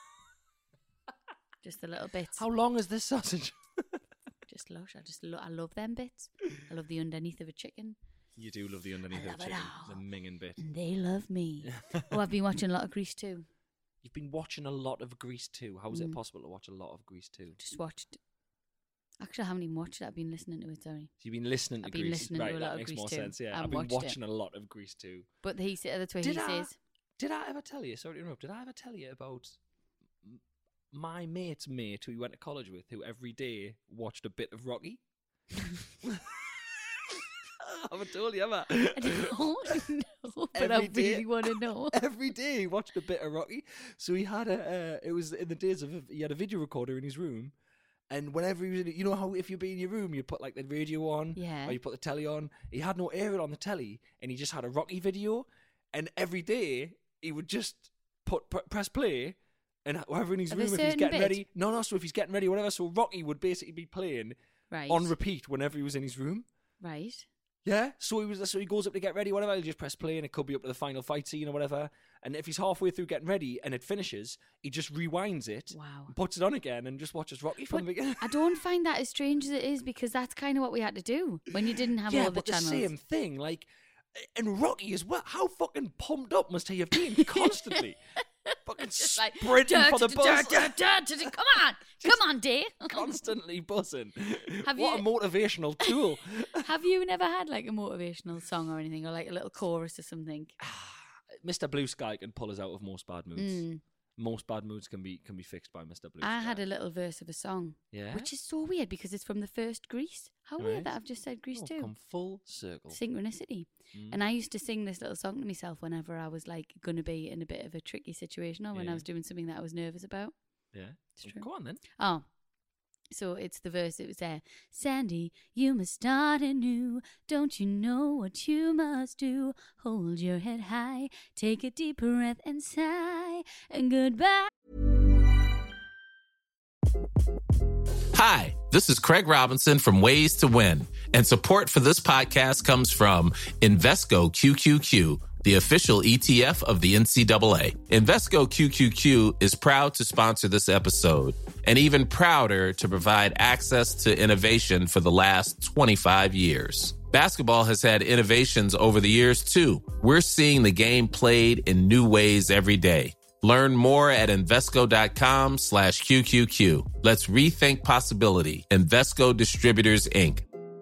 Just the little bits. How long is this sausage? Just lush. I love them bits. I love the underneath of a chicken. You do love the underneath I of the love it chicken, all. the minging bit. And they love me. Oh, I've been watching a lot of Grease too. You've been watching a lot of Grease 2. How is it possible to watch a lot of Grease 2? Just watched. Actually, I haven't even watched it. I've been listening to it, sorry. So you've been listening to I've been Grease. listening right, to a that lot of makes Grease more 2. sense, yeah. I I've been watched it. watching a lot of Grease 2. But that's where he says. Did I ever tell you, sorry to interrupt, did I ever tell you about my mate's mate who he went to college with, who every day watched a bit of Rocky? I haven't told you, have I? I don't know, but I Every day. really want to know. Every day he watched a bit of Rocky. So he had it was in the days of, he had a video recorder in his room. And whenever he was in it, you know how if you be in your room, you put like the radio on, Yeah. or you put the telly on. He had no aerial on the telly, and he just had a Rocky video. And every day he would just press play, and whoever in his Of a room, if he's certain getting bit? ready, so if he's getting ready, whatever. So Rocky would basically be playing Right. on repeat whenever he was in his room. Right. Yeah, so he goes up to get ready, whatever. He'll just press play, and it could be up to the final fight scene or whatever. And if he's halfway through getting ready and it finishes, he just rewinds it, puts it on again, and just watches Rocky from the beginning. I don't find that as strange as it is, because that's kind of what we had to do when you didn't have all the channels. Yeah, but the same thing, like, and Rocky as well. How fucking pumped up must he have been constantly? Fucking sprinting for the bus. Come on, Dave. Constantly buzzing. A A motivational tool. Have you never had like a motivational song or anything, or like a little chorus or something? Mr. Blue Sky can pull us out of most bad moods. Most bad moods can be fixed by Mr. Blue Sky. I had a little verse of a song, which is so weird because it's from the first Grease. How weird that I've just said Grease too. Come full circle. Synchronicity. And I used to sing this little song to myself whenever I was like going to be in a bit of a tricky situation, or when I was doing something that I was nervous about. Yeah, it's true. Go on then. Oh. So it's the verse, it was there. Sandy, you must start anew. Don't you know what you must do? Hold your head high, take a deep breath and sigh, and goodbye. Hi, this is Craig Robinson from Ways to Win, and support for this podcast comes from Invesco QQQ, the official ETF of the NCAA. Invesco QQQ is proud to sponsor this episode, and even prouder to provide access to innovation for the last 25 years. Basketball has had innovations over the years, too. We're seeing the game played in new ways every day. Learn more at Invesco.com/QQQ. Let's rethink possibility. Invesco Distributors, Inc.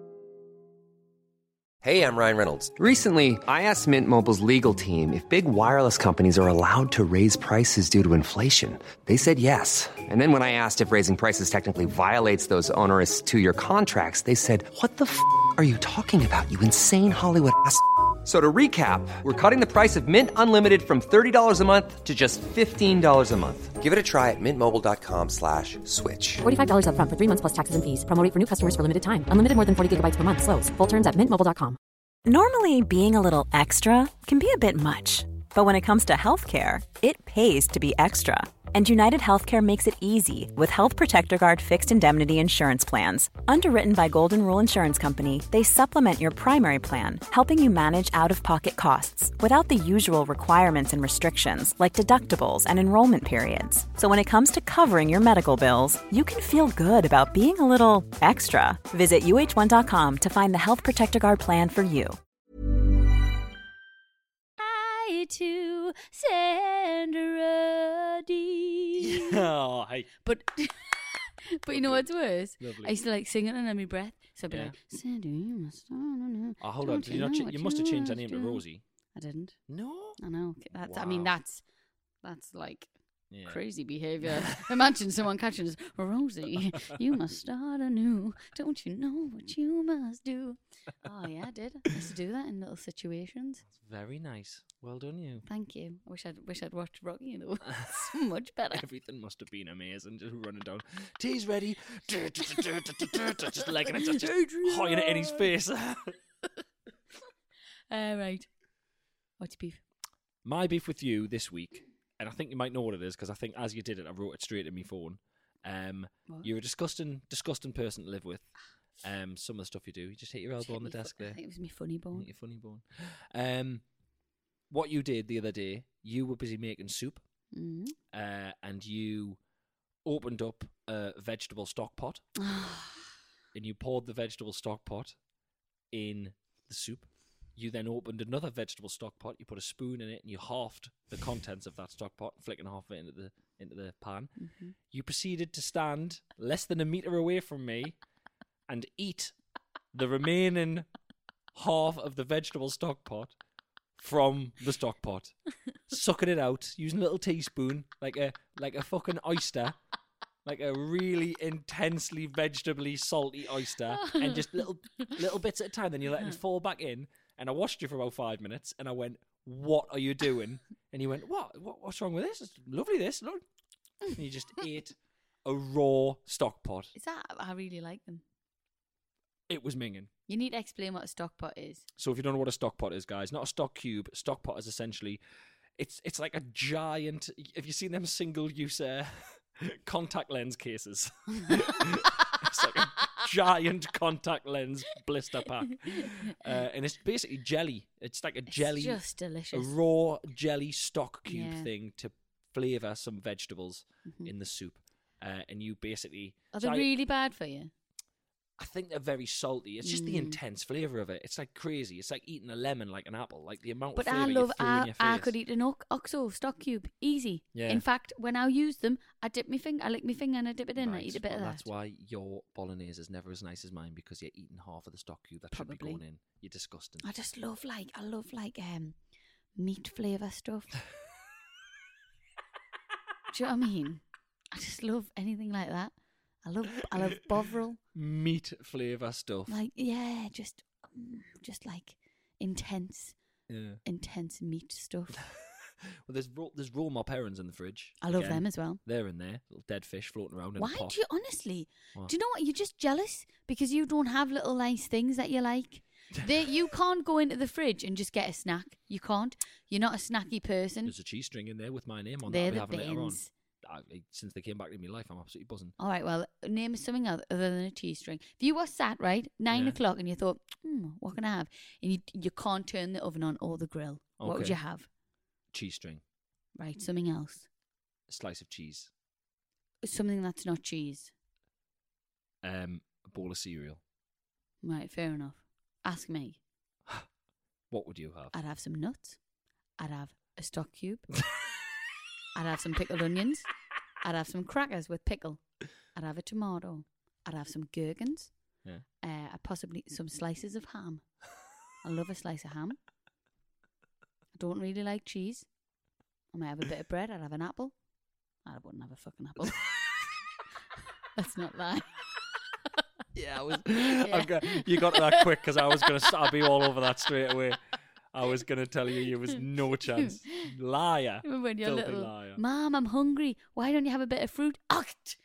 Hey, I'm Ryan Reynolds. Recently, I asked Mint Mobile's legal team if big wireless companies are allowed to raise prices due to inflation. They said yes. And then when I asked if raising prices technically violates those onerous 2-year contracts, they said, "What the f*** are you talking about, you insane Hollywood ass?" So to recap, we're cutting the price of Mint Unlimited from $30 a month to just $15 a month. Give it a try at mintmobile.com/switch. $45 up front for 3 months plus taxes and fees. Promo rate for new customers for limited time. Unlimited more than 40 gigabytes per month. Slows full terms at mintmobile.com. Normally, being a little extra can be a bit much. But when it comes to healthcare, it pays to be extra. And United Healthcare makes it easy with Health Protector Guard fixed indemnity insurance plans. Underwritten by Golden Rule Insurance Company, they supplement your primary plan, helping you manage out-of-pocket costs without the usual requirements and restrictions like deductibles and enrollment periods. So when it comes to covering your medical bills, you can feel good about being a little extra. Visit UH1.com to find the Health Protector Guard plan for you. To Sandra D. Oh, hey. But you know what's worse? Lovely. I used to like sing it under my breath. So I'd be like, Sandy, you must. Oh, hold on. Did you not? You must have changed her name to Rosie. I didn't. No. I know. That's. Wow. I mean, that's like crazy behaviour. Imagine someone catching us, Rosie. You must start anew. Don't you know what you must do? Oh yeah, I did. I used to do that in little situations. Very nice. Well done, you. Thank you. I wish I'd watched Rocky though. It's much better. Everything must have been amazing. Just running down. Tea's ready. Just legging it, just hoying it in his face. Right. What's your beef? My beef with you this week, and I think you might know what it is because I think as you did it, I wrote it straight in my phone. You're a disgusting person to live with. Some of the stuff you do, you just hit your elbow on the desk there. I think it was my funny bone. Your funny bone. What you did the other day, you were busy making soup, and you opened up a vegetable stock pot, and you poured the vegetable stock pot in the soup. You then opened another vegetable stock pot. You put a spoon in it, and you halved the contents of that stock pot, flicking half of it into the pan. Mm-hmm. You proceeded to stand less than a metre away from me and eat the remaining half of the vegetable stock pot from the stock pot, sucking it out using a little teaspoon, like a fucking oyster, like a really intensely vegetably salty oyster, and just little bits at a time. Then you let it fall back in. And I watched you for about 5 minutes, and I went, "What are you doing?" And you went, What's wrong with this? It's lovely, this. Look. And you just ate a raw stock pot. Is that? I really like them. It was minging. You need to explain what a stock pot is. So if you don't know what a stock pot is, guys, not a stock cube. A stock pot is essentially, it's like a giant. Have you seen them single-use contact lens cases? It's like a giant contact lens blister pack. And it's basically jelly. It's like a jelly. It's just delicious. A raw jelly stock cube thing to flavour some vegetables in the soup. And you basically... Are they really bad for you? I think they're very salty. It's just the intense flavour of it. It's like crazy. It's like eating a lemon like an apple. Like the amount of flavour you throw in your face. I could eat an OXO stock cube. Easy. Yeah. In fact, when I use them, I lick my finger and I dip it in. Right. I eat a bit of that. That's why your bolognese is never as nice as mine, because you're eating half of the stock cube that should be going in. You're disgusting. I just love meat flavour stuff. Do you know what I mean? I just love anything like that. I love Bovril. Meat flavour stuff. Like, yeah, just like intense meat stuff. Well, there's raw mop herons in the fridge. I love them as well. They're in there, little dead fish floating around in a pot. Why do you, honestly? What? Do you know what? You're just jealous because you don't have little nice things that you like. You can't go into the fridge and just get a snack. You can't. You're not a snacky person. There's a cheese string in there with my name on. They're that the later on. bins. Since they came back to my life, I'm absolutely buzzing. All right, well, name us something other than a cheese string. If you were sat, right, 9 o'clock, and you thought, what can I have? And you can't turn the oven on or the grill. Okay. What would you have? Cheese string. Right, something else. A slice of cheese. Something that's not cheese. A bowl of cereal. Right, fair enough. Ask me. What would you have? I'd have some nuts. I'd have a stock cube. I'd have some pickled onions. I'd have some crackers with pickle. I'd have a tomato. I'd have some gherkins. Yeah. Possibly some slices of ham. I love a slice of ham. I don't really like cheese. I might have a bit of bread. I'd have an apple. I wouldn't have a fucking apple. Let's not lie. Yeah, you got to that quick because I'll be all over that straight away. I was going to tell you was no chance. Liar. When you're little, liar. Mom, I'm hungry. Why don't you have a bit of fruit? Oh,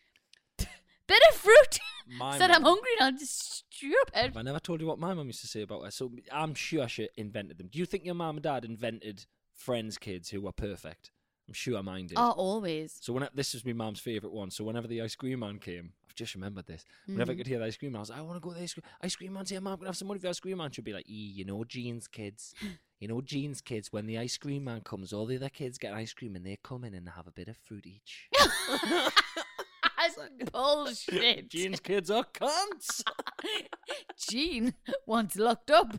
bit of fruit? Said I'm hungry now. Stupid. I never told you what my mum used to say about her. So I'm sure she invented them. Do you think your mum and dad invented friends' kids who were perfect? I'm sure mine did. Oh, always. So this was my mum's favourite one. So whenever the ice cream man came, I've just remembered this. Whenever I could hear the ice cream man, I was like, I want to go to the ice cream man's here, Mum. Can I have some money for the ice cream man? She'd be like, you know, Jean's kids. You know, Jean's kids, when the ice cream man comes, all the other kids get ice cream and they come in and have a bit of fruit each. That's bullshit. Jean's kids are cunts. Jean once locked up.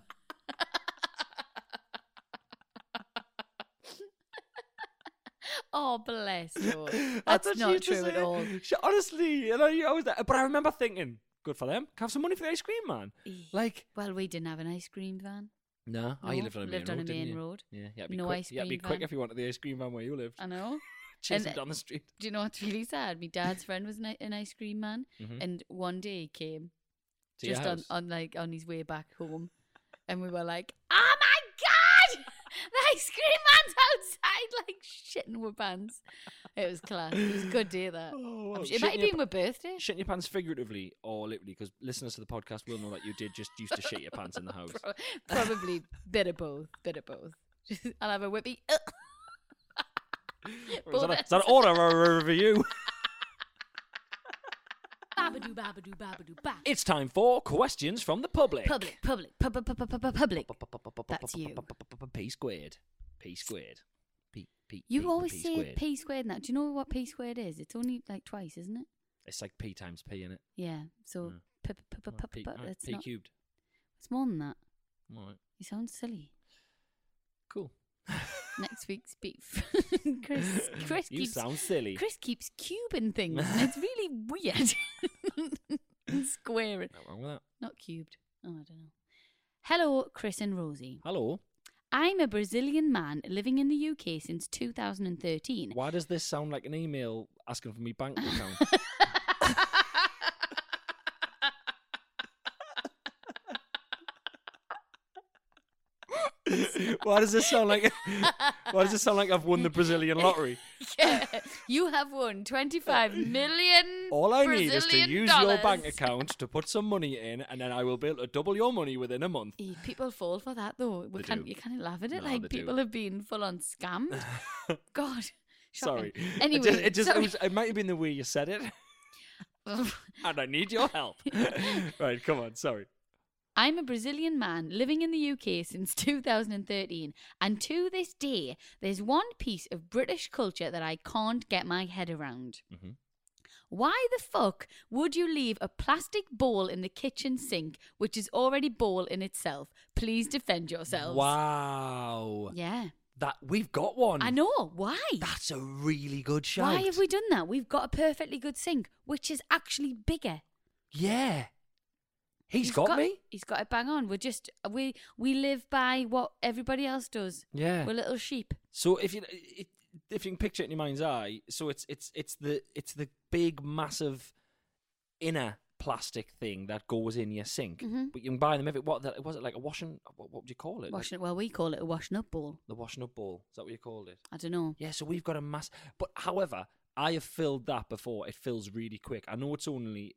Oh, bless you. That's not true at all. Honestly, I was there, but I remember thinking, good for them. Can I have some money for the ice cream man? Like, well, we didn't have an ice cream van. No, you lived on a main road. Yeah, ice cream. Yeah, be quick if you wanted the ice cream van where you lived. I know. Chasing down the street. Do you know what's really sad? My dad's friend was an ice cream man, and one day he came to just on his way back home, and we were like, "Oh my god, the ice cream man's outside, like shitting with pants." It was class. It was a good day. That it might have been my birthday. Shitting your pants figuratively or literally, because listeners to the podcast will know that you did just used to shit your pants in the house. Probably bit of both. I'll have a whippy. Is that an order or a review? Babadoo, babadoo, babadoo, ba. It's time for questions from the public. Public. That's you. P squared. You always say P squared now. Do you know what P squared is? It's only like twice, isn't it? It's like P times P, isn't it? Yeah. So P cubed. It's more than that. All right. You sound silly. Cool. Next week's beef. Chris you sound silly. Chris keeps cubing things, and it's really weird. Squaring. Not wrong with that. Not cubed. Oh, I don't know. Hello, Chris and Rosie. Hello. I'm a Brazilian man living in the UK since 2013. Why does this sound like an email asking for me bank account? Why does this sound like I've won the Brazilian lottery? Yeah, you have won 25 million. All I need is to Brazilian use dollars. your bank account to put some money in, and then I will be able to double your money within a month. People fall for that though. You can't laugh at it. No, like people have been full on scammed. God, shocking. Sorry. Anyway, it might have been the way you said it. And I need your help. Right, come on, sorry. I'm a Brazilian man living in the UK since 2013, and to this day, there's one piece of British culture that I can't get my head around. Mm-hmm. Why the fuck would you leave a plastic bowl in the kitchen sink, which is already bowl in itself? Please defend yourselves. Wow. Yeah. That we've got one. I know. Why? That's a really good shout. Why have we done that? We've got a perfectly good sink, which is actually bigger. Yeah. He's got me. He's got it bang on. We're just we live by what everybody else does. Yeah. We're little sheep. So if you can picture it in your mind's eye, so it's the big massive inner plastic thing that goes in your sink, but you can buy them was it like a washing? What would you call it? Well, we call it a washing up bowl. The washing up bowl. Is that what you called it? I don't know. Yeah. So we've got a but however, I have filled that before. It fills really quick. I know it's only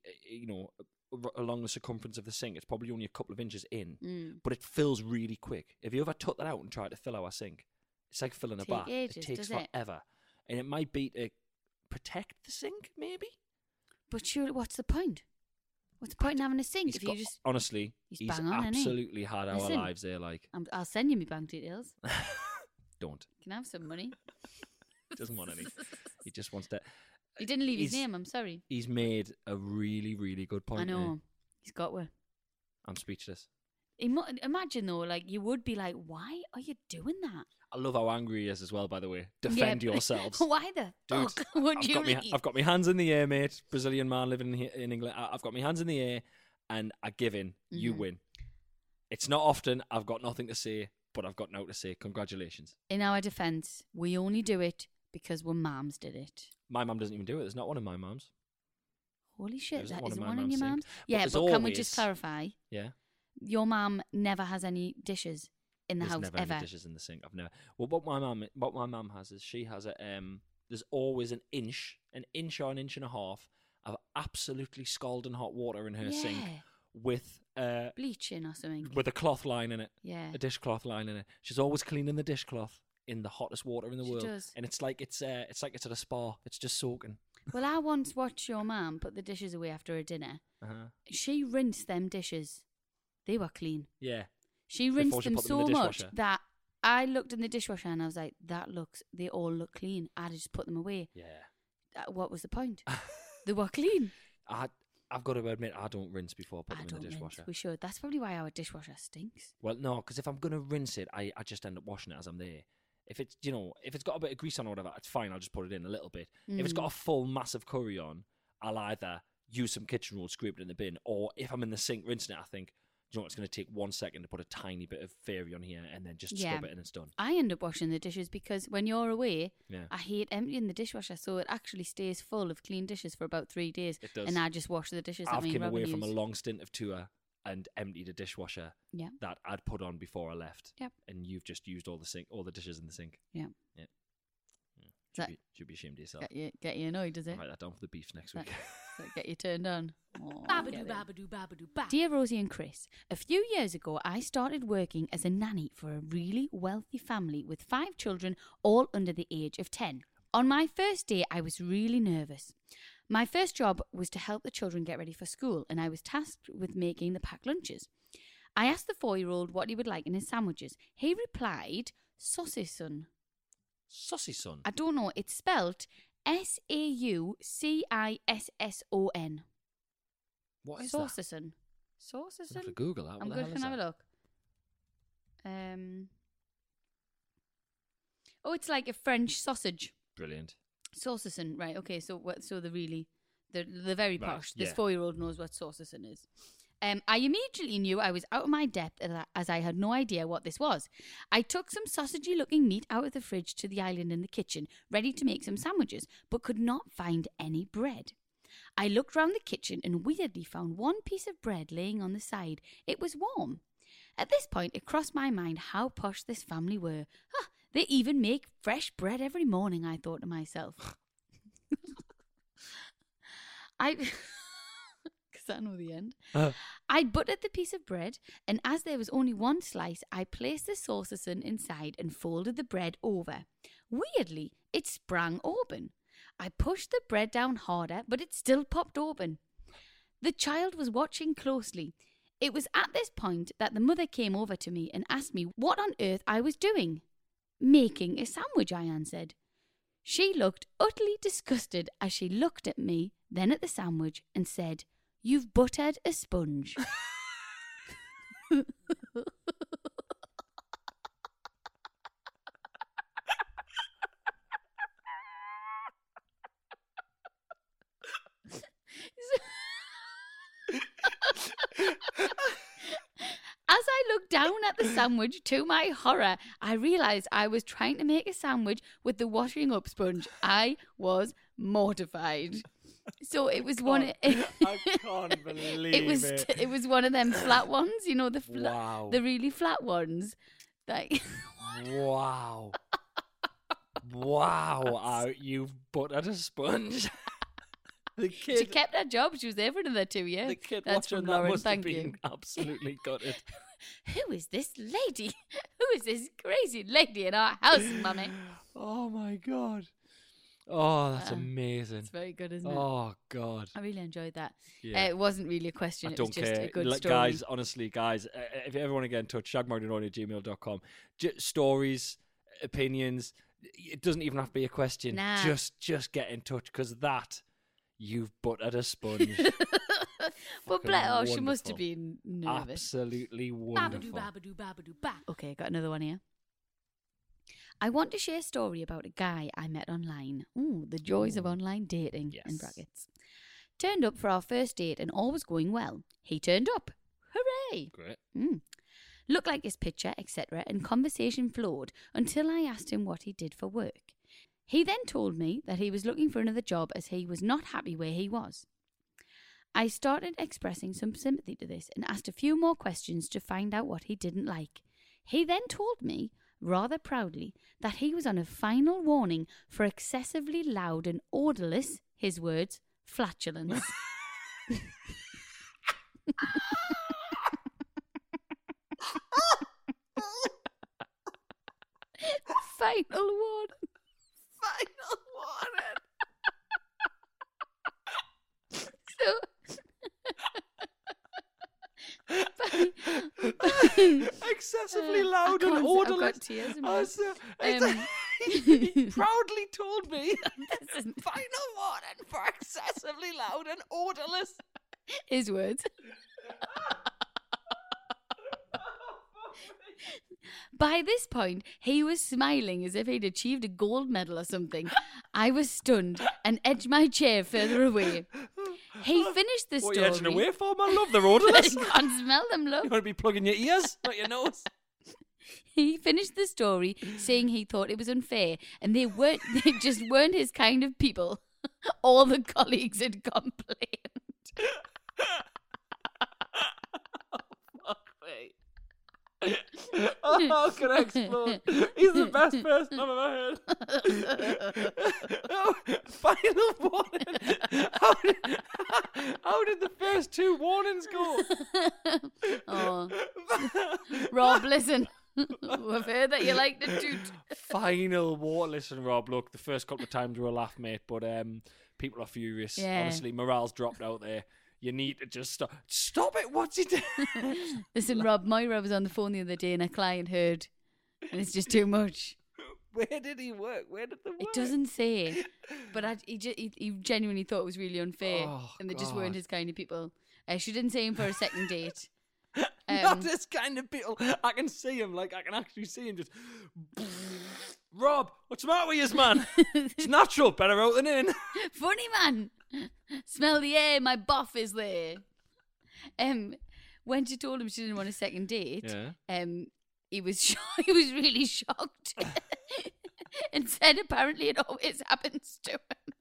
along the circumference of the sink. It's probably only a couple of inches in, but it fills really quick. Have you ever took that out and tried to fill our sink? It's like filling a bath. Ages, it takes does it? forever. And it might be to protect the sink, maybe? But surely, what's the point? What's the point in having a sink if you just... Honestly, he's bang on, absolutely had our Listen, lives there, like... I'll send you my bank details. Don't. Can I have some money? He doesn't want any. He just wants to... He didn't leave his name, I'm sorry. He's made a really, really good point. I know. There. He's got one. I'm speechless. Imagine though, like you would be like, why are you doing that? I love how angry he is as well, by the way. Defend yourselves. Why the fuck would you leave? I've got my hands in the air, mate. Brazilian man living in England. I've got my hands in the air and I give in. You win. It's not often. I've got nothing to say, but I've got now to say congratulations. In our defence, we only do it because our mums did it. My mum doesn't even do it. There's not one of my mums. Holy shit, that isn't my one in mum's your sink. mums? But Yeah, there's but can we always- just clarify? Yeah. Your mum never has any dishes in the There's house never ever. any dishes in the sink. I've never. Well, what my mum has is she has a there's always an inch or an inch and a half of absolutely scalding hot water in her sink with bleaching or something. with a cloth line in it. Yeah. A dishcloth line in it. She's always cleaning the dishcloth in the hottest water in the She world. does. And it's like it's at a spa. It's just soaking. Well, I once watched your mum put the dishes away after a dinner. Uh-huh. She rinsed them dishes. They were clean. Yeah. She Before rinsed she them put them in so the much dishwasher. that I looked in the dishwasher and I was like, they all look clean. I'd just put them away. Yeah. What was the point? They were clean. I've got to admit, I don't rinse before I put them in the dishwasher. Rinse. We should. That's probably why our dishwasher stinks. Well, no, because if I'm going to rinse it, I just end up washing it as I'm there. If it's if it's got a bit of grease on or whatever, it's fine. I'll just put it in a little bit. If it's got a full massive curry on, I'll either use some kitchen roll, scrape it in the bin, or if I'm in the sink rinsing it, I think, you know what, it's going to take 1 second to put a tiny bit of fairy on here and then just scrub it and it's done. I end up washing the dishes because when you're away, Yeah. I hate emptying the dishwasher, so it actually stays full of clean dishes for about 3 days. It does. And I just wash the dishes. I've came away from a use. long stint of tour and emptied a dishwasher that I'd put on before I left. Yep. And you've just used all the dishes in the sink. Yeah. Yeah. Should be ashamed of yourself. Get you annoyed, does it? I'll write that down for the beef next week. Get you turned on. Oh, Babadoo, babadoo, babadoo, ba. Dear Rosie and Chris, a few years ago I started working as a nanny for a really wealthy family with 5 children, all under the age of 10. On my first day, I was really nervous. My first job was to help the children get ready for school, and I was tasked with making the packed lunches. I asked the 4-year-old what he would like in his sandwiches. He replied, saucisson. Saucisson? I don't know, it's spelt Saucisson. What is Saucisson. that? Saucisson? I have to Google that. What I'm the good. hell Can is I have that? a look? Oh, it's like a French sausage. Brilliant. Saucisson, right? Okay, so the very Right, posh. This yeah. 4-year-old knows what saucisson is. I immediately knew I was out of my depth as I had no idea what this was. I took some sausagey-looking meat out of the fridge to the island in the kitchen, ready to make some sandwiches, but could not find any bread. I looked round the kitchen and weirdly found one piece of bread laying on the side. It was warm. At this point, it crossed my mind how posh this family were. Huh, they even make fresh bread every morning, I thought to myself. Because I know the end. I buttered the piece of bread, and as there was only one slice, I placed the saucisson inside and folded the bread over. Weirdly, it sprang open. I pushed the bread down harder, but it still popped open. The child was watching closely. It was at this point that the mother came over to me and asked me what on earth I was doing. Making a sandwich, I answered. She looked utterly disgusted as she looked at me, then at the sandwich, and said, "You've buttered a sponge." As I looked down at the sandwich, to my horror, I realised I was trying to make a sandwich with the washing up sponge. I was mortified. So it was I can't believe it. It was one of them flat ones, you know, Wow. the really flat ones. Like, Wow. Wow. You've buttered a sponge. The kid, she kept her job. She was there for another 2 years. the kid That's watching from that Lauren. must have Thank been you. absolutely gutted. Who is this lady? Who is this crazy lady in our house, mummy? Oh my God. Oh, that's amazing. It's very good, isn't it? Oh God. I really enjoyed that. Yeah. It wasn't really a question. I It don't was just care. a good Like, story. guys, honestly, guys, if you ever want to get in touch, shagmartinoni@gmail.com. Stories, opinions. It doesn't even have to be a question. Nah. Just get in touch, because that, you've buttered a sponge. But she must wonderful. have been nervous. Absolutely wonderful. Babadoo, babadoo, babadoo, ba. Okay, got another one here. I want to share a story about a guy I met online. Ooh, the joys of online dating, in Yes. brackets. Turned up for our first date and all was going well. He turned up. Hooray! Great. Looked like his picture, etc., and conversation flowed until I asked him what he did for work. He then told me that he was looking for another job as he was not happy where he was. I started expressing some sympathy to this and asked a few more questions to find out what he didn't like. He then told me, rather proudly, that he was on a final warning for excessively loud and odorless, his words, flatulence. Final warning. Final warning. Excessively loud and I've odorless. got tears in my He proudly told me final warning for excessively loud and odorless. His words. By this point, he was smiling as if he'd achieved a gold medal or something. I was stunned and edged my chair further away. He finished the What story. are you edging away for, my love? They're odorless. I can't smell them, love. You want to be plugging your ears, not your nose? He finished the story saying he thought it was unfair and they just weren't his kind of people. All the colleagues had complained. Fuck me. Oh, how can I explode? He's the best person I've ever heard. Oh, final warning. How did the first two warnings go? Oh. Rob, listen. We've heard that you like to toot. Final war. Listen, Rob, look, the first couple of times were a laugh, mate, but people are furious. Yeah. Honestly, morale's dropped out there. You need to just stop. Stop it. What's he doing? Listen, Rob, Moira was on the phone the other day and a client heard, and it's just too much. Where did he work? Where did they work? It doesn't say, but he genuinely thought it was really unfair, Oh, and they just God. weren't his kind of people. She didn't see him for a second date. Not this kind of people. I can see him. Like, I can actually see him just... Rob, what's the matter with you, man? It's natural. Better out than in. Funny man, smell the air. My buff is there. When she told him she didn't want a second date, he was he was really shocked, and said apparently it always happens to him.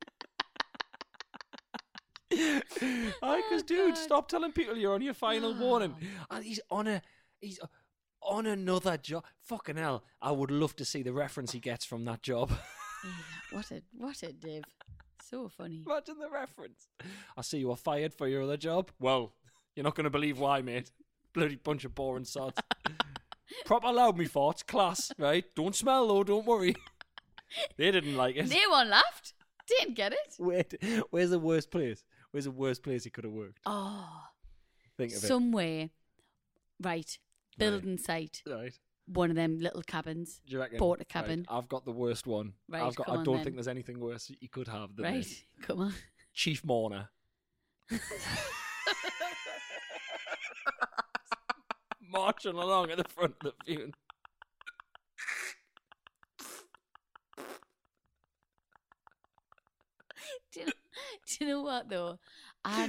Because, dude, stop telling people you're on your final warning. And he's on another job. Fucking hell, I would love to see the reference he gets from that job. Yeah, what a div. So funny. Imagine the reference. I see you were fired for your other job. Well, you're not going to believe why, mate. Bloody bunch of boring sods. Proper loud, me farts. Class, right? Don't smell, though, don't worry. They didn't like it. They one laughed. Didn't get it. Where's the worst place? Where's the worst place he could have worked? Oh, Think of somewhere. Right. Building site. Right. One of them little cabins. Do you reckon? Porta cabin. Right, I've got the worst one. Right, I come on don't then. think there's anything worse you could have than Right. this. Come on. Chief Mourner. Marching along at the front of the funeral. Do you know what though? I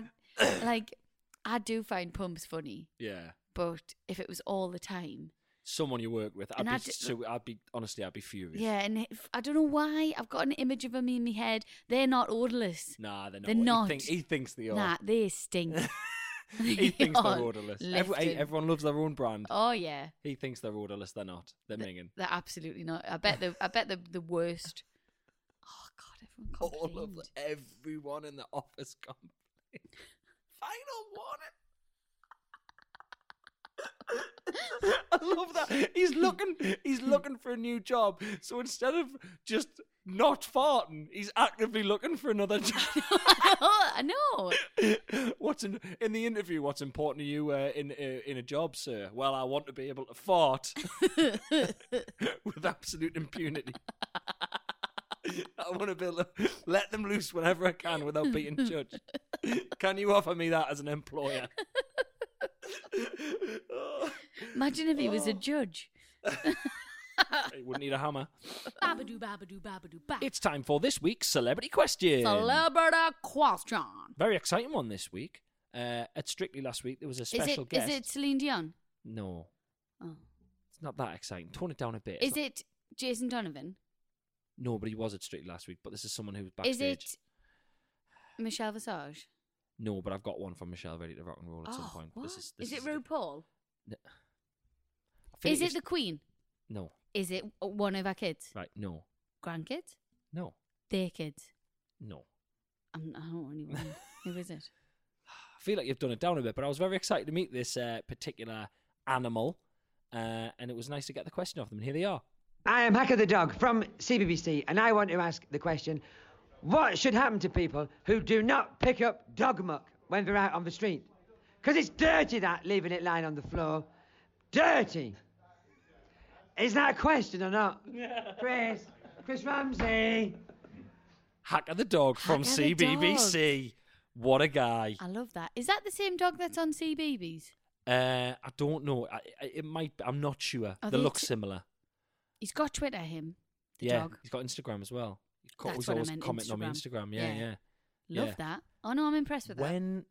do find pumps funny, Yeah. but if it was all the time, Someone you work with, And I'd be furious. yeah, and I don't know why I've got an image of them in my head. They're not odorless. Nah, they're not. They're not. He thinks they are. Nah, they stink. He thinks they're They are odorless. lifting. Everyone loves their own brand. Oh yeah, He thinks they're odorless. They're not. They're minging. they're absolutely not. I bet they're the worst. Oh God, everyone All of complained. everyone in the office complained. Final warning. I love that. He's looking for a new job. So instead of just not farting, he's actively looking for another job. I know. What's in the interview? What's important to you in a job, sir? Well, I want to be able to fart with absolute impunity. I want to be able to let them loose whenever I can without being judged. Can you offer me that as an employer? Imagine if he was a judge. He wouldn't need a hammer. Babadoo, babadoo, babadoo, ba. It's time for this week's Celebrity Question. Celebrity question. Very exciting one this week. At Strictly last week, there was a special guest. Is it Celine Dion? No. Oh. It's not that exciting. Tone it down a bit. Is it Jason Donovan? No, but he was at Strictly last week. But this is someone who was backstage. Is it Michelle Visage? No, but I've got one from Michelle ready to rock and roll at some point. What? This Is it the- RuPaul? No. I feel Is like it the Queen? No. Is it one of our kids? Right, no. Grandkids? No. Their kids? No. I don't really want. Who is it? I feel like you've done it down a bit, but I was very excited to meet this particular animal, and it was nice to get the question off them, and here they are. I am Hacker the Dog from CBBC, and I want to ask the question, what should happen to people who do not pick up dog muck when they're out on the street? Because it's dirty, that, leaving it lying on the floor. Dirty! Is that a question or not? Chris Ramsey. Hacker the Dog from Hacker the CBBC. What a guy. I love that. Is that the same dog that's on CBeebies? I don't know. It might be. I'm not sure. Are They they look similar. He's got Twitter, him. The Yeah, dog. he's got Instagram as well. That's He's what I always meant, commenting on my Instagram. Instagram. Yeah, Yeah. yeah. Love Yeah. that. Oh no, I'm impressed with that. When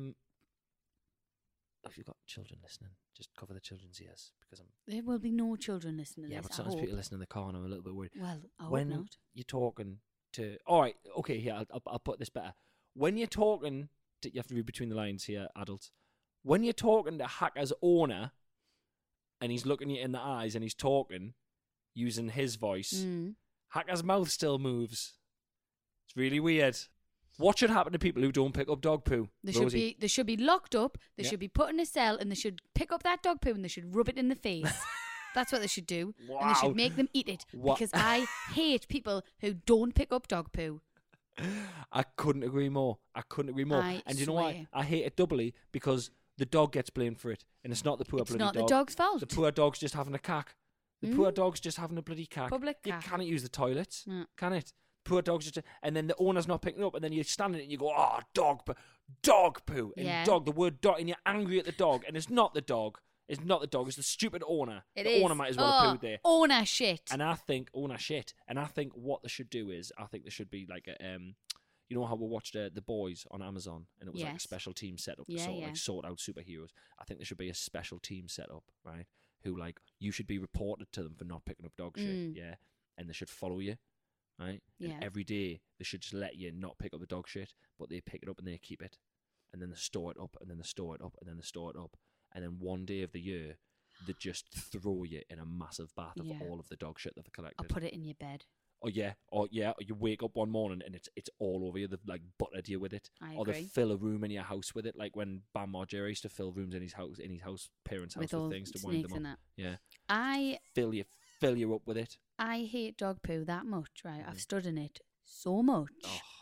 if you've got children listening, just cover the children's ears because I'm. There will be no children listening to Yeah, this. but I sometimes hope. people listen in the car and I'm a little bit worried. Well, I hope When not. you're talking to, all right, okay, here I'll put this better. When you're talking to, you have to read between the lines here, adults. When you're talking to Hacker's owner, and he's looking you in the eyes and he's talking using his voice, Hacker's mouth still moves. It's really weird. What should happen to people who don't pick up dog poo? They Rosie? should be locked up. They Yeah. should be put in a cell, and they should pick up that dog poo and they should rub it in the face. That's what they should do, and they Wow. should make them eat it. What? Because I hate people who don't pick up dog poo. I couldn't agree more. I And you know why? swear. I hate it doubly because the dog gets blamed for it, and it's not the poor It's bloody not the dog. dog's fault. The poor dog's just having a cack. The poor dog's just having a bloody cack. Public You cack. cannot use the toilets, No. can it? Poor dog's just, and then the owner's not picking it up, and then you're standing and you go, "Oh, dog poo," and Yeah. the word dog, and you're angry at the dog, and it's not the dog. It's not the dog. It's the stupid owner. It the is. owner might as well have Oh, pooed there. Owner shit. And I think owner shit. And I think what they should do is, I think there should be like a, you know how we watched The Boys on Amazon, and it was like a Yes. special team set up to Yeah, sort of yeah. like sort out superheroes. I think there should be a special team set up, right? Who like you should be reported to them for not picking up dog shit, yeah, and they should follow you, right? Yeah. And every day they should just let you not pick up the dog shit, but they pick it up and they keep it, and then they store it up, and then they store it up, and then they store it up, and then one day of the year they just throw you in a massive bath of Yeah. all of the dog shit that they've collected. I'll put it in your bed. Or you wake up one morning and it's all over you. They've like buttered you with it, I or they agree. fill a room in your house with it, like when Bam Margera used to fill rooms in his parents' house With all with things to wind snakes them and up. that. Yeah, I fill you up with it. hate dog poo that much, right? I've stood in it so much. Oh.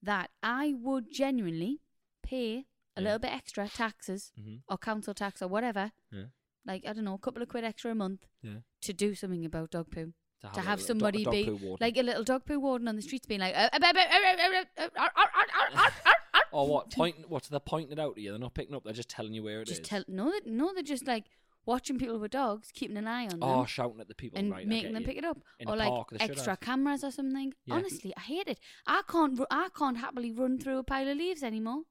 that I would genuinely pay a little bit extra taxes or council tax or whatever. Yeah. Like, I don't know, a couple of quid extra a month to do something about dog poo. To have a somebody dog be poo warden. like a little dog poo warden on the streets being like, or what? What's they're pointing it out to you? They're not picking up. They're just telling you where it is. No, they're just like watching people with dogs, keeping an eye on them. Oh, shouting at the people and right, making them pick it up, in or a like park, they should extra have. cameras or something. Yeah. Honestly, I hate it. I can't happily run through a pile of leaves anymore.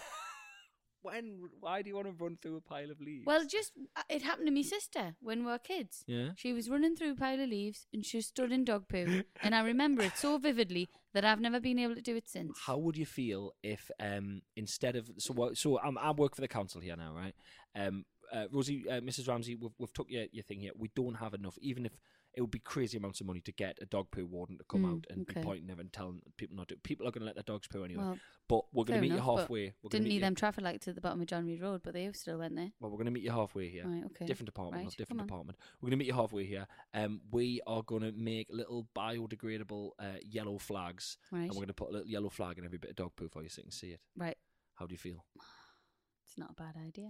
Why do you want to run through a pile of leaves? Well, it happened to my sister when we were kids. Yeah. She was running through a pile of leaves and she stood in dog poo, and I remember it so vividly that I've never been able to do it since. How would you feel if instead of I work for the council here now, right? Rosie, Mrs. Ramsey, we've took your thing here. We don't have enough, even if it would be crazy amounts of money to get a dog poo warden to come out and be pointing them and telling people not to. People are going to let their dogs poo anyway. Well, but we're going to meet you enough, halfway. Didn't need them traffic lights at the bottom of John Reed Road, but they still went there. Well, we're going to meet you halfway here. Right, okay. Different department, Right, not different come on. department. We're going to meet you halfway here. We are going to make little biodegradable yellow flags, Right. and we're going to put a little yellow flag in every bit of dog poo for you so you can see it. Right. How do you feel? It's not a bad idea.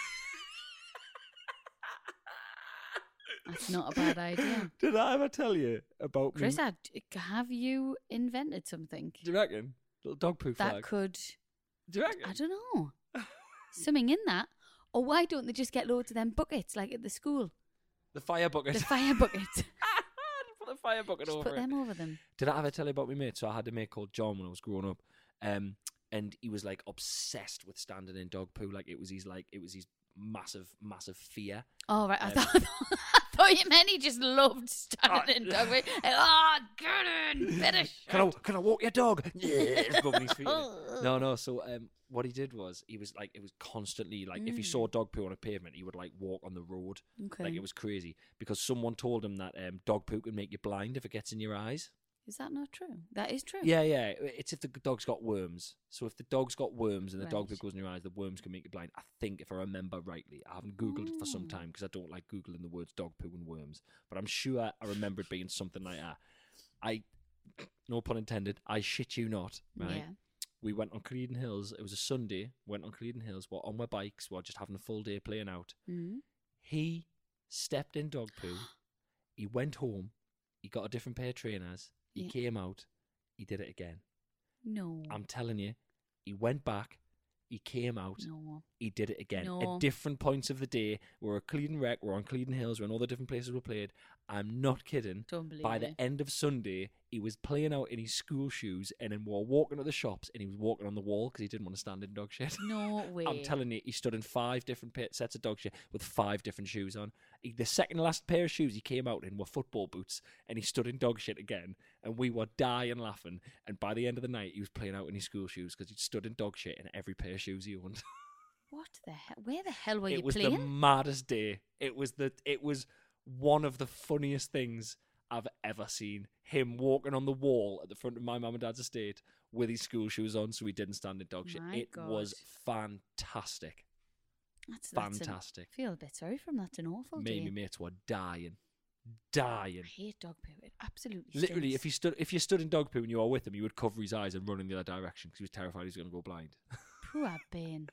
That's not a bad idea. Did I ever tell you about Chris, have you invented something Do you reckon? Little dog poo flag. that could... Do you reckon? I don't know. Something in that. Or why don't they just get loads of them buckets like at the school? The fire bucket. The fire buckets. Put the fire bucket Just over put it. them over them. Did I ever tell you about my mate? So I had a mate called John when I was growing up, and he was like obsessed with standing in dog poo. Like it was his massive fear. Oh, right. I thought you meant he just loved standing in dog poo. Get in, better shit. Can I walk your dog? Yeah, rubbing his feet. No. So what he did was it was constantly like if he saw dog poo on a pavement, he would like walk on the road. Okay. Like it was crazy because someone told him that dog poo can make you blind if it gets in your eyes. Is that not true? That is true. Yeah. It's if the dog's got worms. So if the dog's got worms and the dog Right. that goes in your eyes, the worms can make you blind. I think, if I remember rightly. I haven't Googled it for some time because I don't like Googling the words dog poo and worms. But I'm sure I remember it being something like that. No pun intended, I shit you not, right? Yeah. We went on Cleeden Hills. It was a Sunday. Went on Cleeden Hills. We're on my bikes. We're just having a full day playing out. Mm. He stepped in dog poo. He went home. He got a different pair of trainers. He Yeah. came out. He did it again. No. I'm telling you, he went back, he came out, No. he did it again. No. At different points of the day. We're at Cleeden Rec, we're on Cleeden Hills, we're in all the different places we played. I'm not kidding. Don't believe By it. the end of Sunday, he was playing out in his school shoes and then we're walking to the shops and he was walking on the wall because he didn't want to stand in dog shit. No way. I'm telling you, he stood in 5 different sets of dog shit with 5 different shoes on. The second last pair of shoes he came out in were football boots and he stood in dog shit again and we were dying laughing. And by the end of the night, he was playing out in his school shoes because he'd stood in dog shit in every pair of shoes he owned. What the hell? Where the hell were you It was playing? the maddest day. It was one of the funniest things I've ever seen. Him walking on the wall at the front of my mum and dad's estate with his school shoes on so he didn't stand in dog shit. My It God. was fantastic. That's Fantastic. I feel a bit sorry for him. That's an awful Me and day. my mates were dying. I hate dog poo. It absolutely Literally, stinks. if you stood in dog poo and you were with him, you would cover his eyes and run in the other direction because he was terrified he was going to go blind. Poor Bane.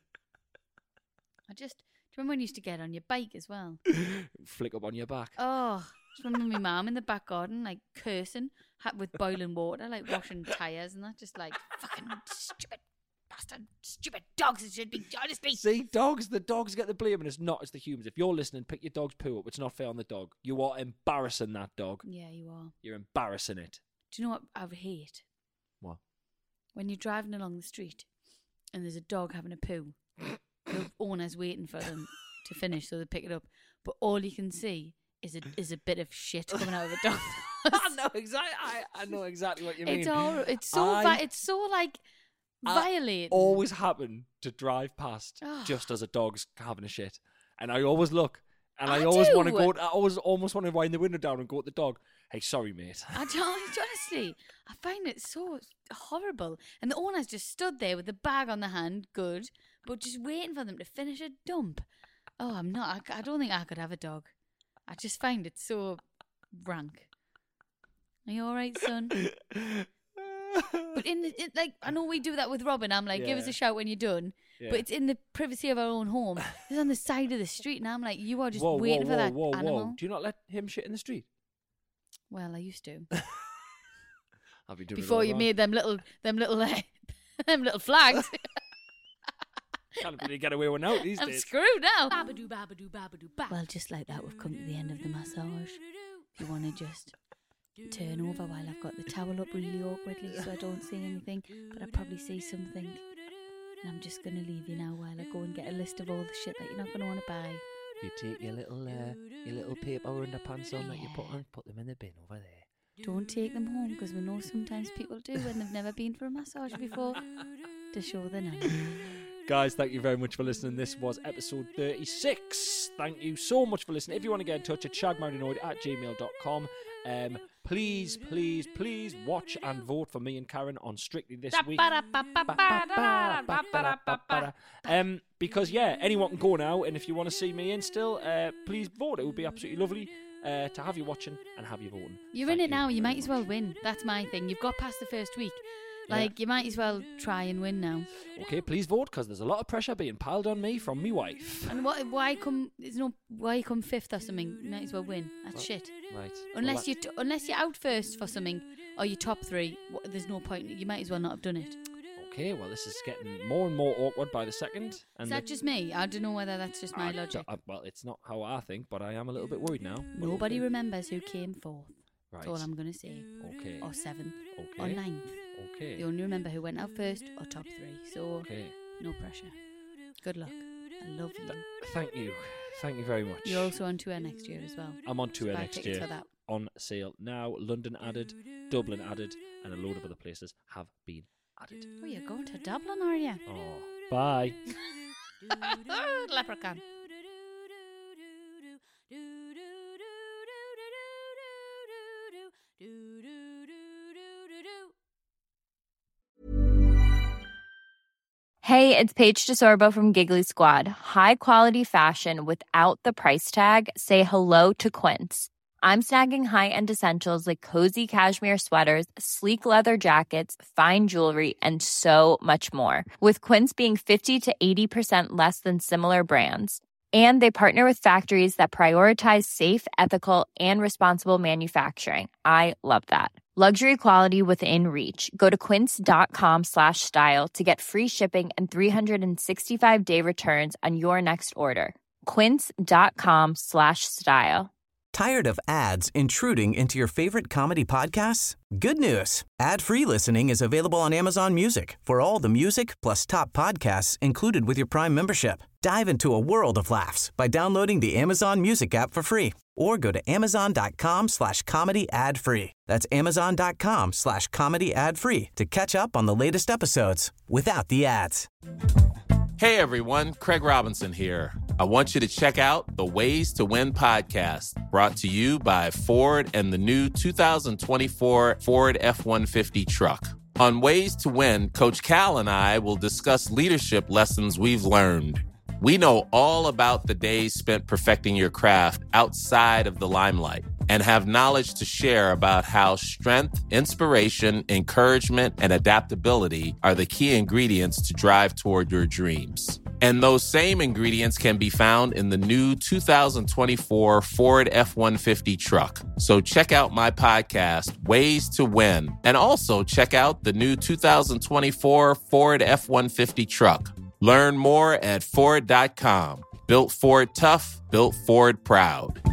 Do you remember when you used to get on your bike as well? Flick up on your back. Oh, just remember my mum in the back garden, like cursing with boiling water, like washing tyres and that, just like fucking stupid bastard, stupid dogs. It should be honestly. See, the dogs get the blame, and it's the humans. If you're listening, pick your dog's poo up. It's not fair on the dog. You are embarrassing that dog. Yeah, you are. You're embarrassing it. Do you know what I would hate? What? When you're driving along the street and there's a dog having a poo, the owner's waiting for them to finish so they pick it up, but all you can see is a bit of shit coming out of the dog. I know exactly what you mean. It's so like violating. I always happen to drive past Oh. just as a dog's having a shit, and I always look, and I I always do. want to go. I always almost want to wind the window down and go at the dog. Hey, sorry, mate. Honestly, I find it so horrible. And the owner's just stood there with the bag on the hand, good, but just waiting for them to finish a dump. Oh, I don't think I could have a dog. I just find it so rank. Are you all right, son? But like, I know we do that with Robin. I'm like, give us a shout when you're done. Yeah. But it's in the privacy of our own home. It's on the side of the street, and I'm like, you are just waiting for that animal. Whoa. Do you not let him shit in the street? Well, I used to. I'll be doing before you made them little flags. Can't really get away with now these days. I'm screwed now. Well, just like that, we've come to the end of the massage. If you want to just turn over while I've got the towel up really awkwardly so I don't see anything, but I probably see something. And I'm just going to leave you now while I go and get a list of all the shit that you're not going to want to buy. You take your little paper underpants on that you put on, put them in the bin over there. Don't take them home, because we know sometimes people do when they've never been for a massage before to show the nanny. Guys, thank you very much for listening. This was episode 36. Thank you so much for listening. If you want to get in touch, at shagmarinoid@gmail.com. Please watch and vote for me and Karen on Strictly this week. Because, anyone can go now, and if you want to see me in still, please vote. It would be absolutely lovely to have you watching and have you voting. You're in it now, you might as well win. That's my thing. You've got past the first week. You might as well try and win now. Okay, please vote, because there's a lot of pressure being piled on me from me wife. And why come fifth or something? You might as well win. That's shit. Right. Unless you're out first for something, or you're top 3, there's no point. You might as well not have done it. Okay, well, this is getting more and more awkward by the second. And is that just me? I don't know whether that's just my logic. Well, it's not how I think, but I am a little bit worried now. Nobody remembers who came 4th. Right. That's all I'm going to say. Okay. Or 7th. Okay. Or 9th. Okay. They only remember who went out first or top 3. So, no pressure. Good luck. I love you. Thank you. Thank you very much. You're also on tour next year as well. I'm on tour next year. For that. On sale now. London added, Dublin added, and a load of other places have been added. Oh, you're going to Dublin, are you? Oh, bye. Leprechaun. Hey, it's Paige DeSorbo from Giggly Squad. High quality fashion without the price tag. Say hello to Quince. I'm snagging high-end essentials like cozy cashmere sweaters, sleek leather jackets, fine jewelry, and so much more. With Quince being 50 to 80% less than similar brands. And they partner with factories that prioritize safe, ethical, and responsible manufacturing. I love that. Luxury quality within reach. Go to quince.com/style to get free shipping and 365-day returns on your next order. Quince.com/style. Tired of ads intruding into your favorite comedy podcasts? Good news. Ad-free listening is available on Amazon Music for all the music plus top podcasts included with your Prime membership. Dive into a world of laughs by downloading the Amazon Music app for free or go to amazon.com/comedy ad-free. That's amazon.com/comedy ad-free to catch up on the latest episodes without the ads. Hey everyone, Craig Robinson here. I want you to check out the Ways to Win podcast, brought to you by Ford and the new 2024 Ford F-150 truck. On Ways to Win, Coach Cal and I will discuss leadership lessons we've learned. We know all about the days spent perfecting your craft outside of the limelight and have knowledge to share about how strength, inspiration, encouragement, and adaptability are the key ingredients to drive toward your dreams. And those same ingredients can be found in the new 2024 Ford F-150 truck. So check out my podcast, Ways to Win, and also check out the new 2024 Ford F-150 truck. Learn more at Ford.com. Built Ford tough, built Ford proud.